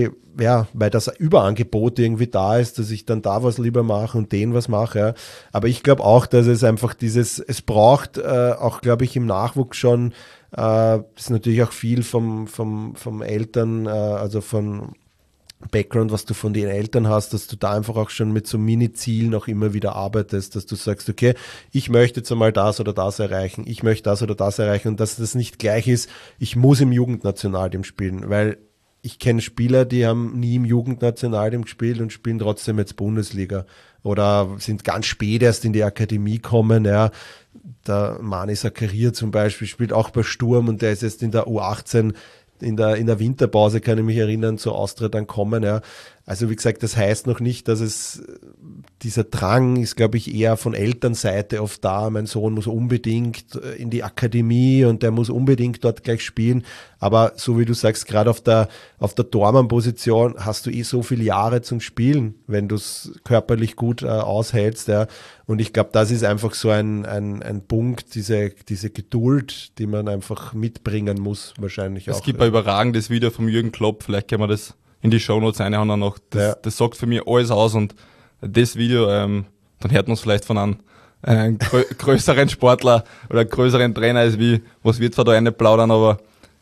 das Überangebot irgendwie da ist, dass ich dann da was lieber mache und den was mache. Ja. Aber ich glaube auch, dass es einfach es braucht auch, glaube ich, im Nachwuchs schon, das ist natürlich auch viel vom Eltern, also von Background, was du von den Eltern hast, dass du da einfach auch schon mit so Mini-Zielen auch immer wieder arbeitest, dass du sagst, okay, ich möchte jetzt einmal das oder das erreichen, ich möchte das oder das erreichen, und dass das nicht gleich ist, ich muss im Jugendnationalteam spielen, weil ich kenne Spieler, die haben nie im Jugendnationalteam gespielt und spielen trotzdem jetzt Bundesliga oder sind ganz spät erst in die Akademie kommen, ja. Der Mani Zakaria zum Beispiel spielt auch bei Sturm, und der ist jetzt in der U18 in der Winterpause, kann ich mich erinnern, zur Austria dann kommen. Ja. Also wie gesagt, das heißt noch nicht, dass dieser Drang ist, glaube ich, eher von Elternseite oft da. Mein Sohn muss unbedingt in die Akademie und der muss unbedingt dort gleich spielen. Aber so wie du sagst, gerade auf der Tormann-Position hast du so viele Jahre zum Spielen, wenn du es körperlich gut aushältst. Ja. Und ich glaube, das ist einfach so ein Punkt, diese Geduld, die man einfach mitbringen muss, wahrscheinlich auch. Es gibt ein überragendes Video vom Jürgen Klopp, vielleicht können wir das in die Shownotes reinhauen noch. Das sagt für mich alles aus, und das Video, dann hört man es vielleicht von einem größeren Sportler oder größeren Trainer, als wie, was wird zwar da eine plaudern, aber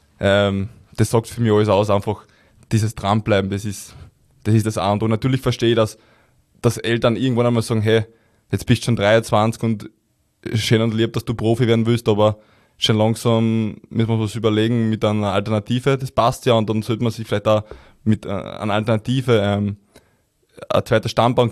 das sagt für mich alles aus, einfach dieses Dranbleiben, das ist das A und O. Natürlich verstehe ich, dass Eltern irgendwann einmal sagen, hey, jetzt bist du schon 23 und schön und lieb, dass du Profi werden willst, aber schon langsam müssen wir was überlegen mit einer Alternative, das passt ja, und dann sollte man sich vielleicht auch mit einer Alternative ein zweites Standbein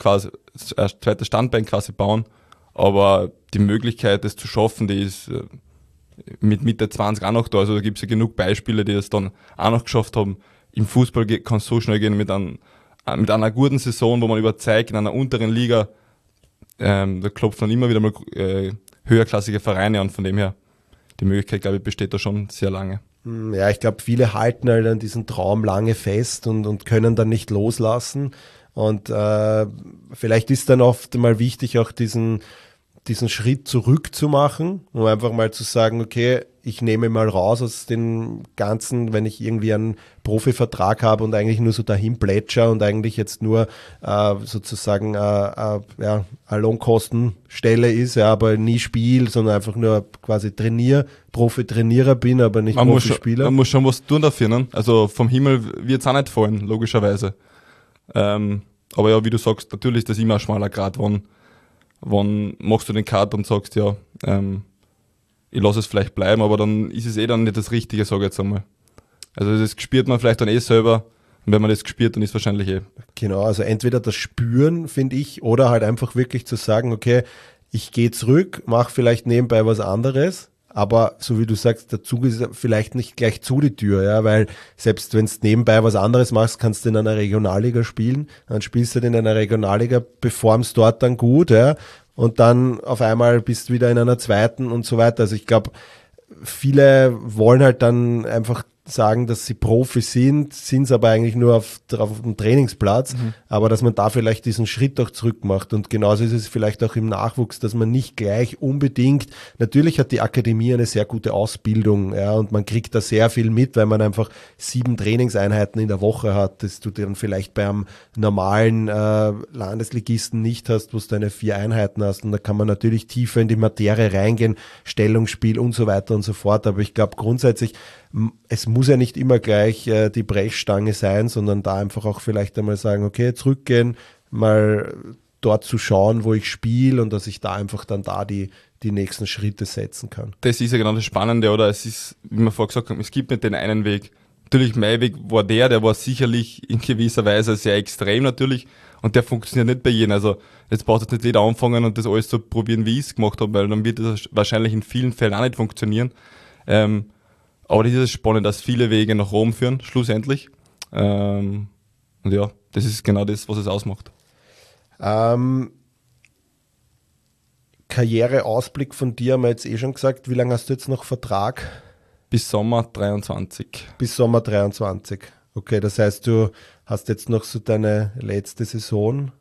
quasi bauen, aber die Möglichkeit, das zu schaffen, die ist mit Mitte 20 auch noch da, also da gibt es ja genug Beispiele, die das dann auch noch geschafft haben. Im Fußball kann es so schnell gehen mit einer guten Saison, wo man überzeugt, in einer unteren Liga, da klopfen dann immer wieder mal höherklassige Vereine an, von dem her, die Möglichkeit, glaube ich, besteht da schon sehr lange. Ja, ich glaube, viele halten halt an diesen Traum lange fest und können dann nicht loslassen. Und vielleicht ist dann oft mal wichtig, auch diesen Schritt zurück zu machen, um einfach mal zu sagen, okay, ich nehme mal raus aus dem Ganzen, wenn ich irgendwie einen Profivertrag habe und eigentlich nur so dahin plätscher und eigentlich jetzt nur sozusagen eine Lohnkostenstelle ist, ja, aber nie spiele, sondern einfach nur quasi Profi-Trainierer bin, aber nicht Profispieler. Man muss schon was tun dafür, ne? Also vom Himmel wird es auch nicht fallen, logischerweise. Aber ja, wie du sagst, natürlich ist das immer ein schmaler Grat, wann machst du den Cut und sagst, ja, ich lasse es vielleicht bleiben, aber dann ist es dann nicht das Richtige, sage ich jetzt einmal. Also das spürt man vielleicht dann selber, und wenn man das spürt, dann ist es wahrscheinlich Genau, also entweder das Spüren, finde ich, oder halt einfach wirklich zu sagen, okay, ich gehe zurück, mache vielleicht nebenbei was anderes, aber so wie du sagst, der Zug ist vielleicht nicht gleich zu die Tür, ja, weil selbst wenn du nebenbei was anderes machst, kannst du in einer Regionalliga spielen, dann spielst du in einer Regionalliga, performst dort dann gut, ja, und dann auf einmal bist du wieder in einer zweiten und so weiter. Also ich glaube, viele wollen halt dann einfach sagen, dass sie Profi sind es aber eigentlich nur auf dem Trainingsplatz, aber dass man da vielleicht diesen Schritt auch zurück macht. Und genauso ist es vielleicht auch im Nachwuchs, dass man nicht gleich unbedingt, natürlich hat die Akademie eine sehr gute Ausbildung, ja, und man kriegt da sehr viel mit, weil man einfach 7 Trainingseinheiten in der Woche hat, das du dann vielleicht beim normalen Landesligisten nicht hast, wo du deine 4 Einheiten hast, und da kann man natürlich tiefer in die Materie reingehen, Stellungsspiel und so weiter und so fort, aber ich glaube grundsätzlich, es muss ja nicht immer gleich die Brechstange sein, sondern da einfach auch vielleicht einmal sagen, okay, zurückgehen, mal dort zu schauen, wo ich spiele, und dass ich da einfach dann die nächsten Schritte setzen kann. Das ist ja genau das Spannende, oder? Es ist, wie wir vorher gesagt haben, es gibt nicht den einen Weg. Natürlich, mein Weg war der war sicherlich in gewisser Weise sehr extrem natürlich, und der funktioniert nicht bei jedem. Also jetzt braucht jetzt nicht jeder anfangen und das alles so probieren, wie ich es gemacht habe, weil dann wird das wahrscheinlich in vielen Fällen auch nicht funktionieren. Aber das ist spannend, dass viele Wege nach Rom führen, schlussendlich. Und ja, das ist genau das, was es ausmacht. Karriereausblick von dir haben wir jetzt schon gesagt. Wie lange hast du jetzt noch Vertrag? Bis Sommer 23. Bis Sommer 23. Okay, das heißt, du hast jetzt noch so deine letzte Saison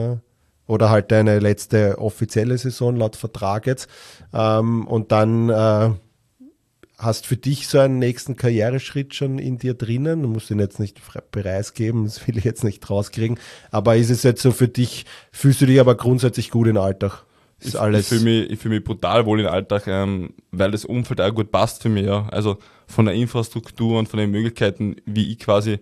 oder halt deine letzte offizielle Saison laut Vertrag jetzt. Und dann hast für dich so einen nächsten Karriereschritt schon in dir drinnen? Du musst ihn jetzt nicht preisgeben, das will ich jetzt nicht rauskriegen. Aber ist es jetzt so für dich, fühlst du dich aber grundsätzlich gut im Alltag? Ich fühle mich brutal wohl im Alltag, weil das Umfeld auch gut passt für mich. Ja. Also von der Infrastruktur und von den Möglichkeiten, wie ich quasi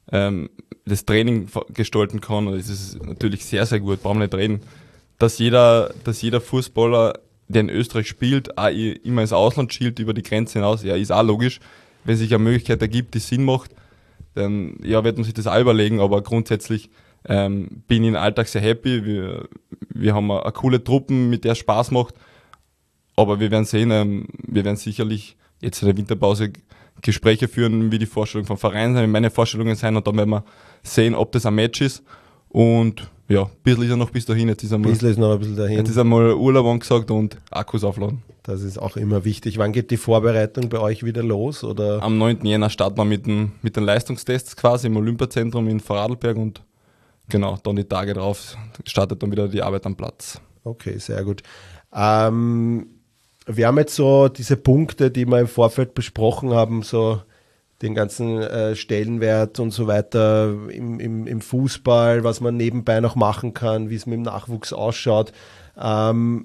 das Training gestalten kann, das ist natürlich sehr, sehr gut, brauchen wir nicht reden. Dass jeder Fußballer, der in Österreich spielt, auch immer ins Ausland schielt, über die Grenze hinaus, ja, ist auch logisch. Wenn sich eine Möglichkeit ergibt, die Sinn macht, dann ja, wird man sich das auch überlegen, aber grundsätzlich bin ich im Alltag sehr happy. Wir haben eine coole Truppen, mit der es Spaß macht, aber wir werden sehen, wir werden sicherlich jetzt in der Winterpause Gespräche führen, wie die Vorstellung vom Verein sein, wie meine Vorstellungen sein, und dann werden wir sehen, ob das ein Match ist. Und ja, ein bisschen ist er noch bis dahin. Jetzt ist einmal Urlaub angesagt und Akkus aufladen. Das ist auch immer wichtig. Wann geht die Vorbereitung bei euch wieder los? Oder? Am 9. Jänner starten wir mit den Leistungstests quasi im Olympiazentrum in Vorarlberg, und genau, dann die Tage drauf startet dann wieder die Arbeit am Platz. Okay, sehr gut. Wir haben jetzt so diese Punkte, die wir im Vorfeld besprochen haben, so den ganzen Stellenwert und so weiter im Fußball, was man nebenbei noch machen kann, wie es mit dem Nachwuchs ausschaut. Am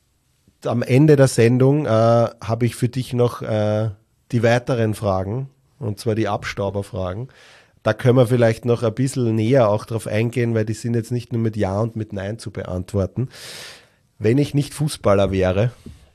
Ende der Sendung habe ich für dich noch die weiteren Fragen, und zwar die Abstauberfragen. Da können wir vielleicht noch ein bisschen näher auch drauf eingehen, weil die sind jetzt nicht nur mit Ja und mit Nein zu beantworten. Wenn ich nicht Fußballer wäre?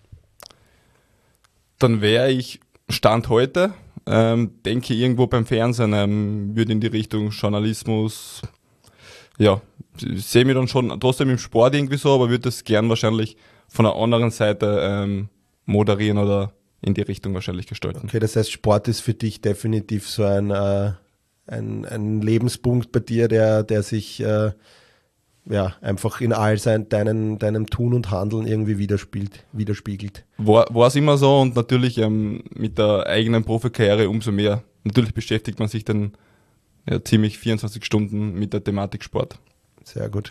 Dann wäre ich Stand heute, denke irgendwo beim Fernsehen, würde in die Richtung Journalismus, ja, sehe mich dann schon trotzdem im Sport irgendwie so, aber würde das gern wahrscheinlich von der anderen Seite moderieren oder in die Richtung wahrscheinlich gestalten. Okay, das heißt, Sport ist für dich definitiv so ein Lebenspunkt bei dir, der sich einfach in all deinem Tun und Handeln irgendwie widerspiegelt. War es immer so und natürlich mit der eigenen Profikarriere umso mehr. Natürlich beschäftigt man sich dann ziemlich 24 Stunden mit der Thematik Sport. Sehr gut.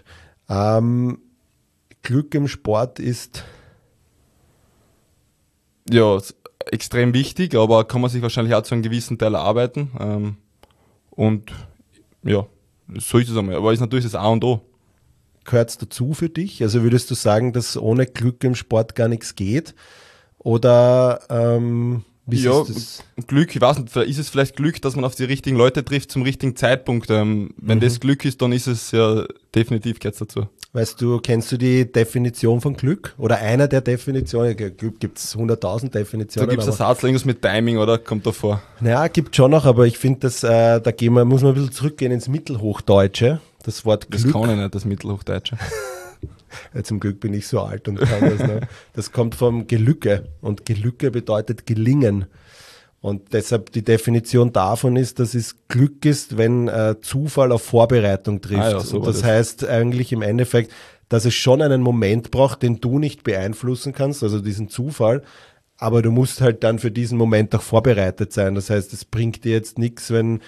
Glück im Sport ist... Ja, extrem wichtig, aber kann man sich wahrscheinlich auch zu einem gewissen Teil erarbeiten. Und ja, so ist es einmal. Aber ist natürlich das A und O. Gehört es dazu für dich? Also würdest du sagen, dass ohne Glück im Sport gar nichts geht? Oder wie Ja, ist das? Glück, ich weiß nicht, ist es vielleicht Glück, dass man auf die richtigen Leute trifft zum richtigen Zeitpunkt. Wenn das Glück ist, dann ist es ja definitiv gehört dazu. Kennst du die Definition von Glück? Oder einer der Definitionen? Glück gibt es 100.000 Da Definitionen. gibt es einen Satz, irgendwas mit Timing, oder? Kommt da vor. Naja, gibt schon noch, aber ich finde, muss man ein bisschen zurückgehen ins Mittelhochdeutsche. Das Wort Das Glück. kann ich nicht, das Mittelhochdeutsche. Ja, zum Glück bin ich so alt und kann das noch. Das kommt vom Gelücke und Gelücke bedeutet gelingen. Und deshalb die Definition davon ist, dass es Glück ist, wenn Zufall auf Vorbereitung trifft. Ah ja, so und war das das. heißt eigentlich im Endeffekt, dass es schon einen Moment braucht, den du nicht beeinflussen kannst, also diesen Zufall, aber du musst halt dann für diesen Moment auch vorbereitet sein. Das heißt, es bringt dir jetzt nichts, wenn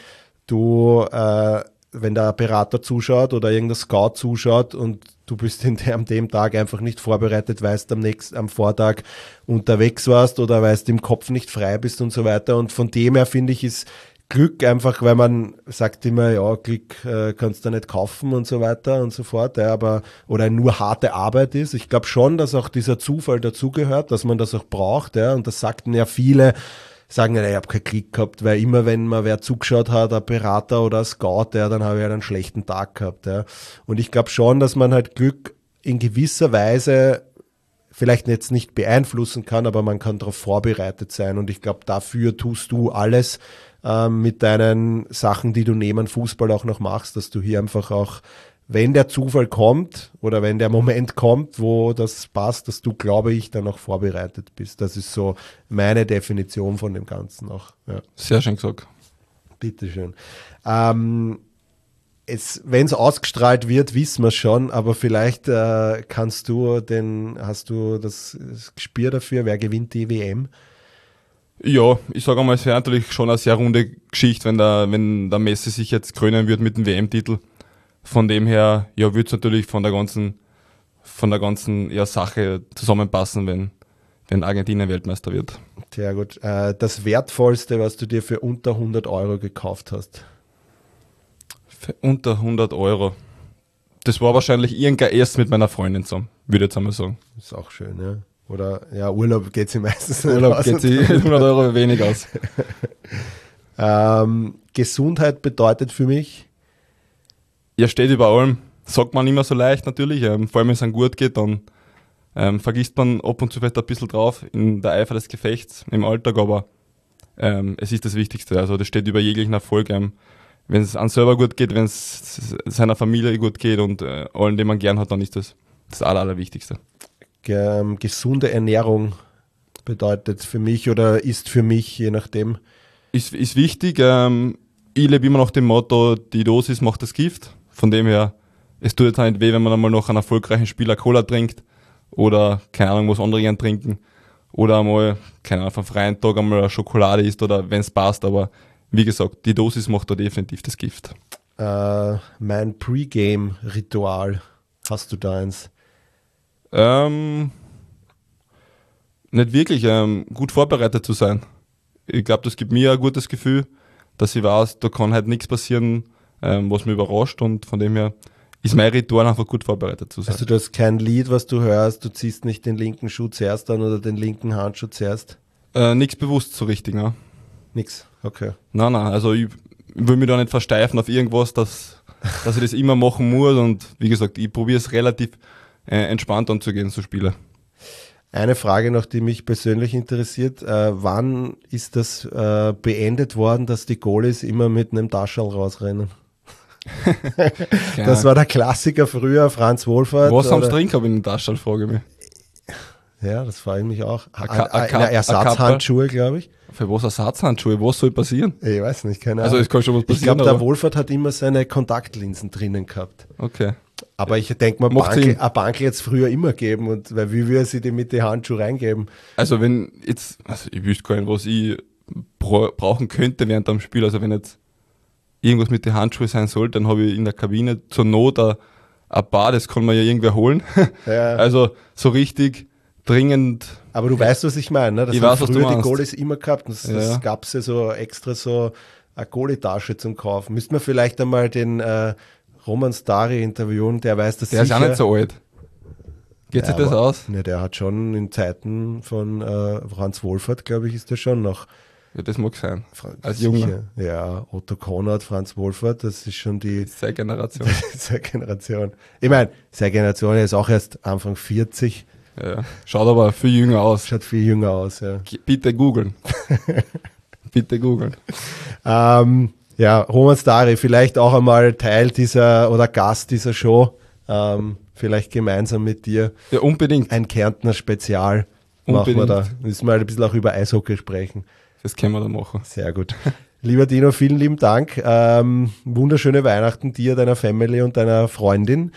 der Berater zuschaut oder irgendein Scout zuschaut und du bist an dem Tag einfach nicht vorbereitet, weißt am Vortag unterwegs warst oder weißt im Kopf nicht frei bist und so weiter. Und von dem her finde ich, ist Glück einfach, weil man sagt immer, ja, Glück kannst du nicht kaufen und so weiter und so fort, ja, oder nur harte Arbeit ist. Ich glaube schon, dass auch dieser Zufall dazugehört, dass man das auch braucht, ja, und das sagten ja viele, sagen, ja, ich habe keinen Klick gehabt, weil immer wenn man wer zugeschaut hat, ein Berater oder ein Scout, ja, dann habe ich halt einen schlechten Tag gehabt. Ja. Und ich glaube schon, dass man halt Glück in gewisser Weise vielleicht jetzt nicht beeinflussen kann, aber man kann darauf vorbereitet sein. Und ich glaube, dafür tust du alles mit deinen Sachen, die du neben Fußball auch noch machst, dass du hier einfach auch, wenn der Zufall kommt oder wenn der Moment kommt, wo das passt, dass du, glaube ich, dann auch vorbereitet bist. Das ist so meine Definition von dem Ganzen auch. Ja. Sehr schön gesagt. Bitteschön. Wenn es ausgestrahlt wird, wissen wir es schon, aber vielleicht hast du das Gespür dafür, wer gewinnt die WM? Ja, ich sage einmal, es wäre natürlich schon eine sehr runde Geschichte, wenn der Messi sich jetzt krönen wird mit dem WM-Titel. Von dem her, ja, würde es natürlich von der ganzen Sache zusammenpassen, wenn Argentinien Weltmeister wird. Sehr gut. Das Wertvollste, was du dir für unter 100 Euro gekauft hast? Für unter 100 Euro. Das war wahrscheinlich irgendein Erst mit meiner Freundin zusammen, würde ich jetzt einmal sagen. Ist auch schön, ja. Oder ja, Urlaub geht sie meistens nicht Urlaub aus. geht sich 100 Euro wenig aus. Gesundheit bedeutet für mich? Ja, steht über allem. Sagt man immer so leicht natürlich. Vor allem, wenn es einem gut geht, dann vergisst man ab und zu vielleicht ein bisschen drauf in der Eifer des Gefechts im Alltag, aber es ist das Wichtigste. Also das steht über jeglichen Erfolg. Wenn es einem selber gut geht, wenn es seiner Familie gut geht und allen, den man gern hat, dann ist das Allerwichtigste. Gesunde Ernährung bedeutet für mich oder ist für mich, je nachdem. Ist wichtig. Ich lebe immer nach dem Motto, die Dosis macht das Gift. Von dem her, es tut jetzt nicht weh, wenn man einmal noch einen erfolgreichen Spieler Cola trinkt oder, keine Ahnung, was andere gern trinken oder einmal, keine Ahnung, auf einem freien Tag einmal eine Schokolade isst oder wenn es passt, aber wie gesagt, die Dosis macht da definitiv das Gift. Mein Pre-Game-Ritual, hast du da eins? Nicht wirklich, gut vorbereitet zu sein. Ich glaube, das gibt mir ein gutes Gefühl, dass ich weiß, da kann halt nichts passieren, was mich überrascht und von dem her ist mein Ritual einfach gut vorbereitet zu sein. Also du hast kein Lied, was du hörst, du ziehst nicht den linken Schuh zuerst an oder den linken Handschuh zuerst? Nichts bewusst so richtig, ne? Nix, okay. Nein, also ich will mich da nicht versteifen auf irgendwas, dass ich das immer machen muss und wie gesagt, ich probiere es relativ entspannt anzugehen, so Spiele. Eine Frage noch, die mich persönlich interessiert. Wann ist das beendet worden, dass die Goalies immer mit einem Taschel rausrennen? Das war der Klassiker früher, Franz Wohlfahrt. Was haben sie drin gehabt in den Taschel, frage ich mich. Ja, das frage ich mich auch. Ersatzhandschuhe, glaube ich. Für was Ersatzhandschuhe? Was soll passieren? Ich weiß nicht, keine Ahnung. Also es kann schon was passieren. Ich glaube, der Wohlfahrt hat immer seine Kontaktlinsen drinnen gehabt. Okay. Aber ich denke mal, eine Bank jetzt früher immer geben, und weil wie würde sie die mit den Handschuhen reingeben? Also wenn jetzt, also ich wüsste gar nicht, was ich brauchen könnte während dem Spiel. Also wenn jetzt irgendwas mit den Handschuhen sein soll, dann habe ich in der Kabine zur Not ein paar, das kann man ja irgendwer holen. Ja. Also so richtig dringend. Aber du weißt, was ich meine, ne? Das ich haben weiß, früher die Goalies immer gehabt. Das gab es ja so extra so eine Goalie-Tasche zum Kaufen. Müssten wir vielleicht einmal den Roman Stary interviewen, der weiß das sicher. Der ist auch nicht so alt. Geht sich das aus? Ne, der hat schon in Zeiten von Franz Wohlfahrt, glaube ich, ist der schon noch. Ja, das mag sein. Als Junge. Ja, Otto Konrad, Franz Wohlfahrt, das ist schon die... Seine Generation. Seine Generation. Ich meine, seine Generation ist auch erst Anfang 40. Ja, schaut aber viel jünger aus. Schaut viel jünger aus, ja. Bitte googeln. Bitte googeln. Ja, Roman Stary, vielleicht auch einmal Teil dieser oder Gast dieser Show. Vielleicht gemeinsam mit dir. Ja, unbedingt. Ein Kärntner Spezial machen wir da. Müssen wir halt ein bisschen auch über Eishockey sprechen. Das können wir dann machen. Sehr gut. Lieber Dino, vielen lieben Dank. Wunderschöne Weihnachten dir, deiner Family und deiner Freundin.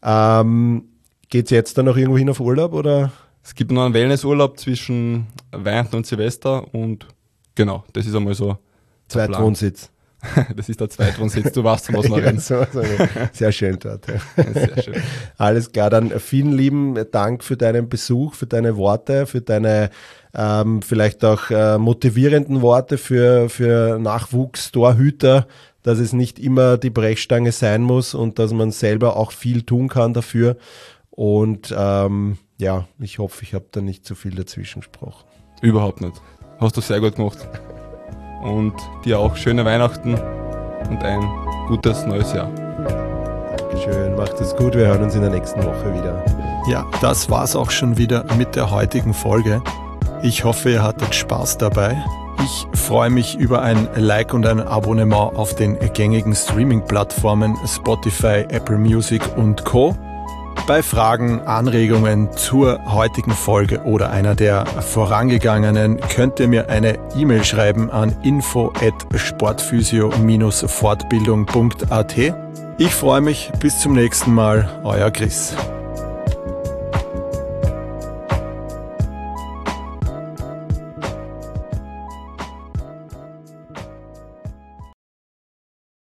Geht's jetzt dann noch irgendwo hin auf Urlaub, oder? Es gibt noch einen Wellnessurlaub zwischen Weihnachten und Silvester und genau, das ist einmal so. Zweitwohnsitz. Das ist der Zweitwohnsitz, du weißt, was wir reden. Sehr schön dort. Ja. Sehr schön. Alles klar, dann vielen lieben Dank für deinen Besuch, für deine Worte, für deine vielleicht auch motivierenden Worte für Nachwuchstorhüter, dass es nicht immer die Brechstange sein muss und dass man selber auch viel tun kann dafür. Und ja, ich hoffe, ich habe da nicht zu viel dazwischen gesprochen. Überhaupt nicht. Hast du sehr gut gemacht. Und dir auch schöne Weihnachten und ein gutes neues Jahr. Dankeschön, macht es gut, wir hören uns in der nächsten Woche wieder. Ja, das war's auch schon wieder mit der heutigen Folge. Ich hoffe, ihr hattet Spaß dabei. Ich freue mich über ein Like und ein Abonnement auf den gängigen Streaming-Plattformen Spotify, Apple Music und Co. Bei Fragen, Anregungen zur heutigen Folge oder einer der vorangegangenen könnt ihr mir eine E-Mail schreiben an info@sportphysio-fortbildung.at. Ich freue mich, bis zum nächsten Mal, euer Chris.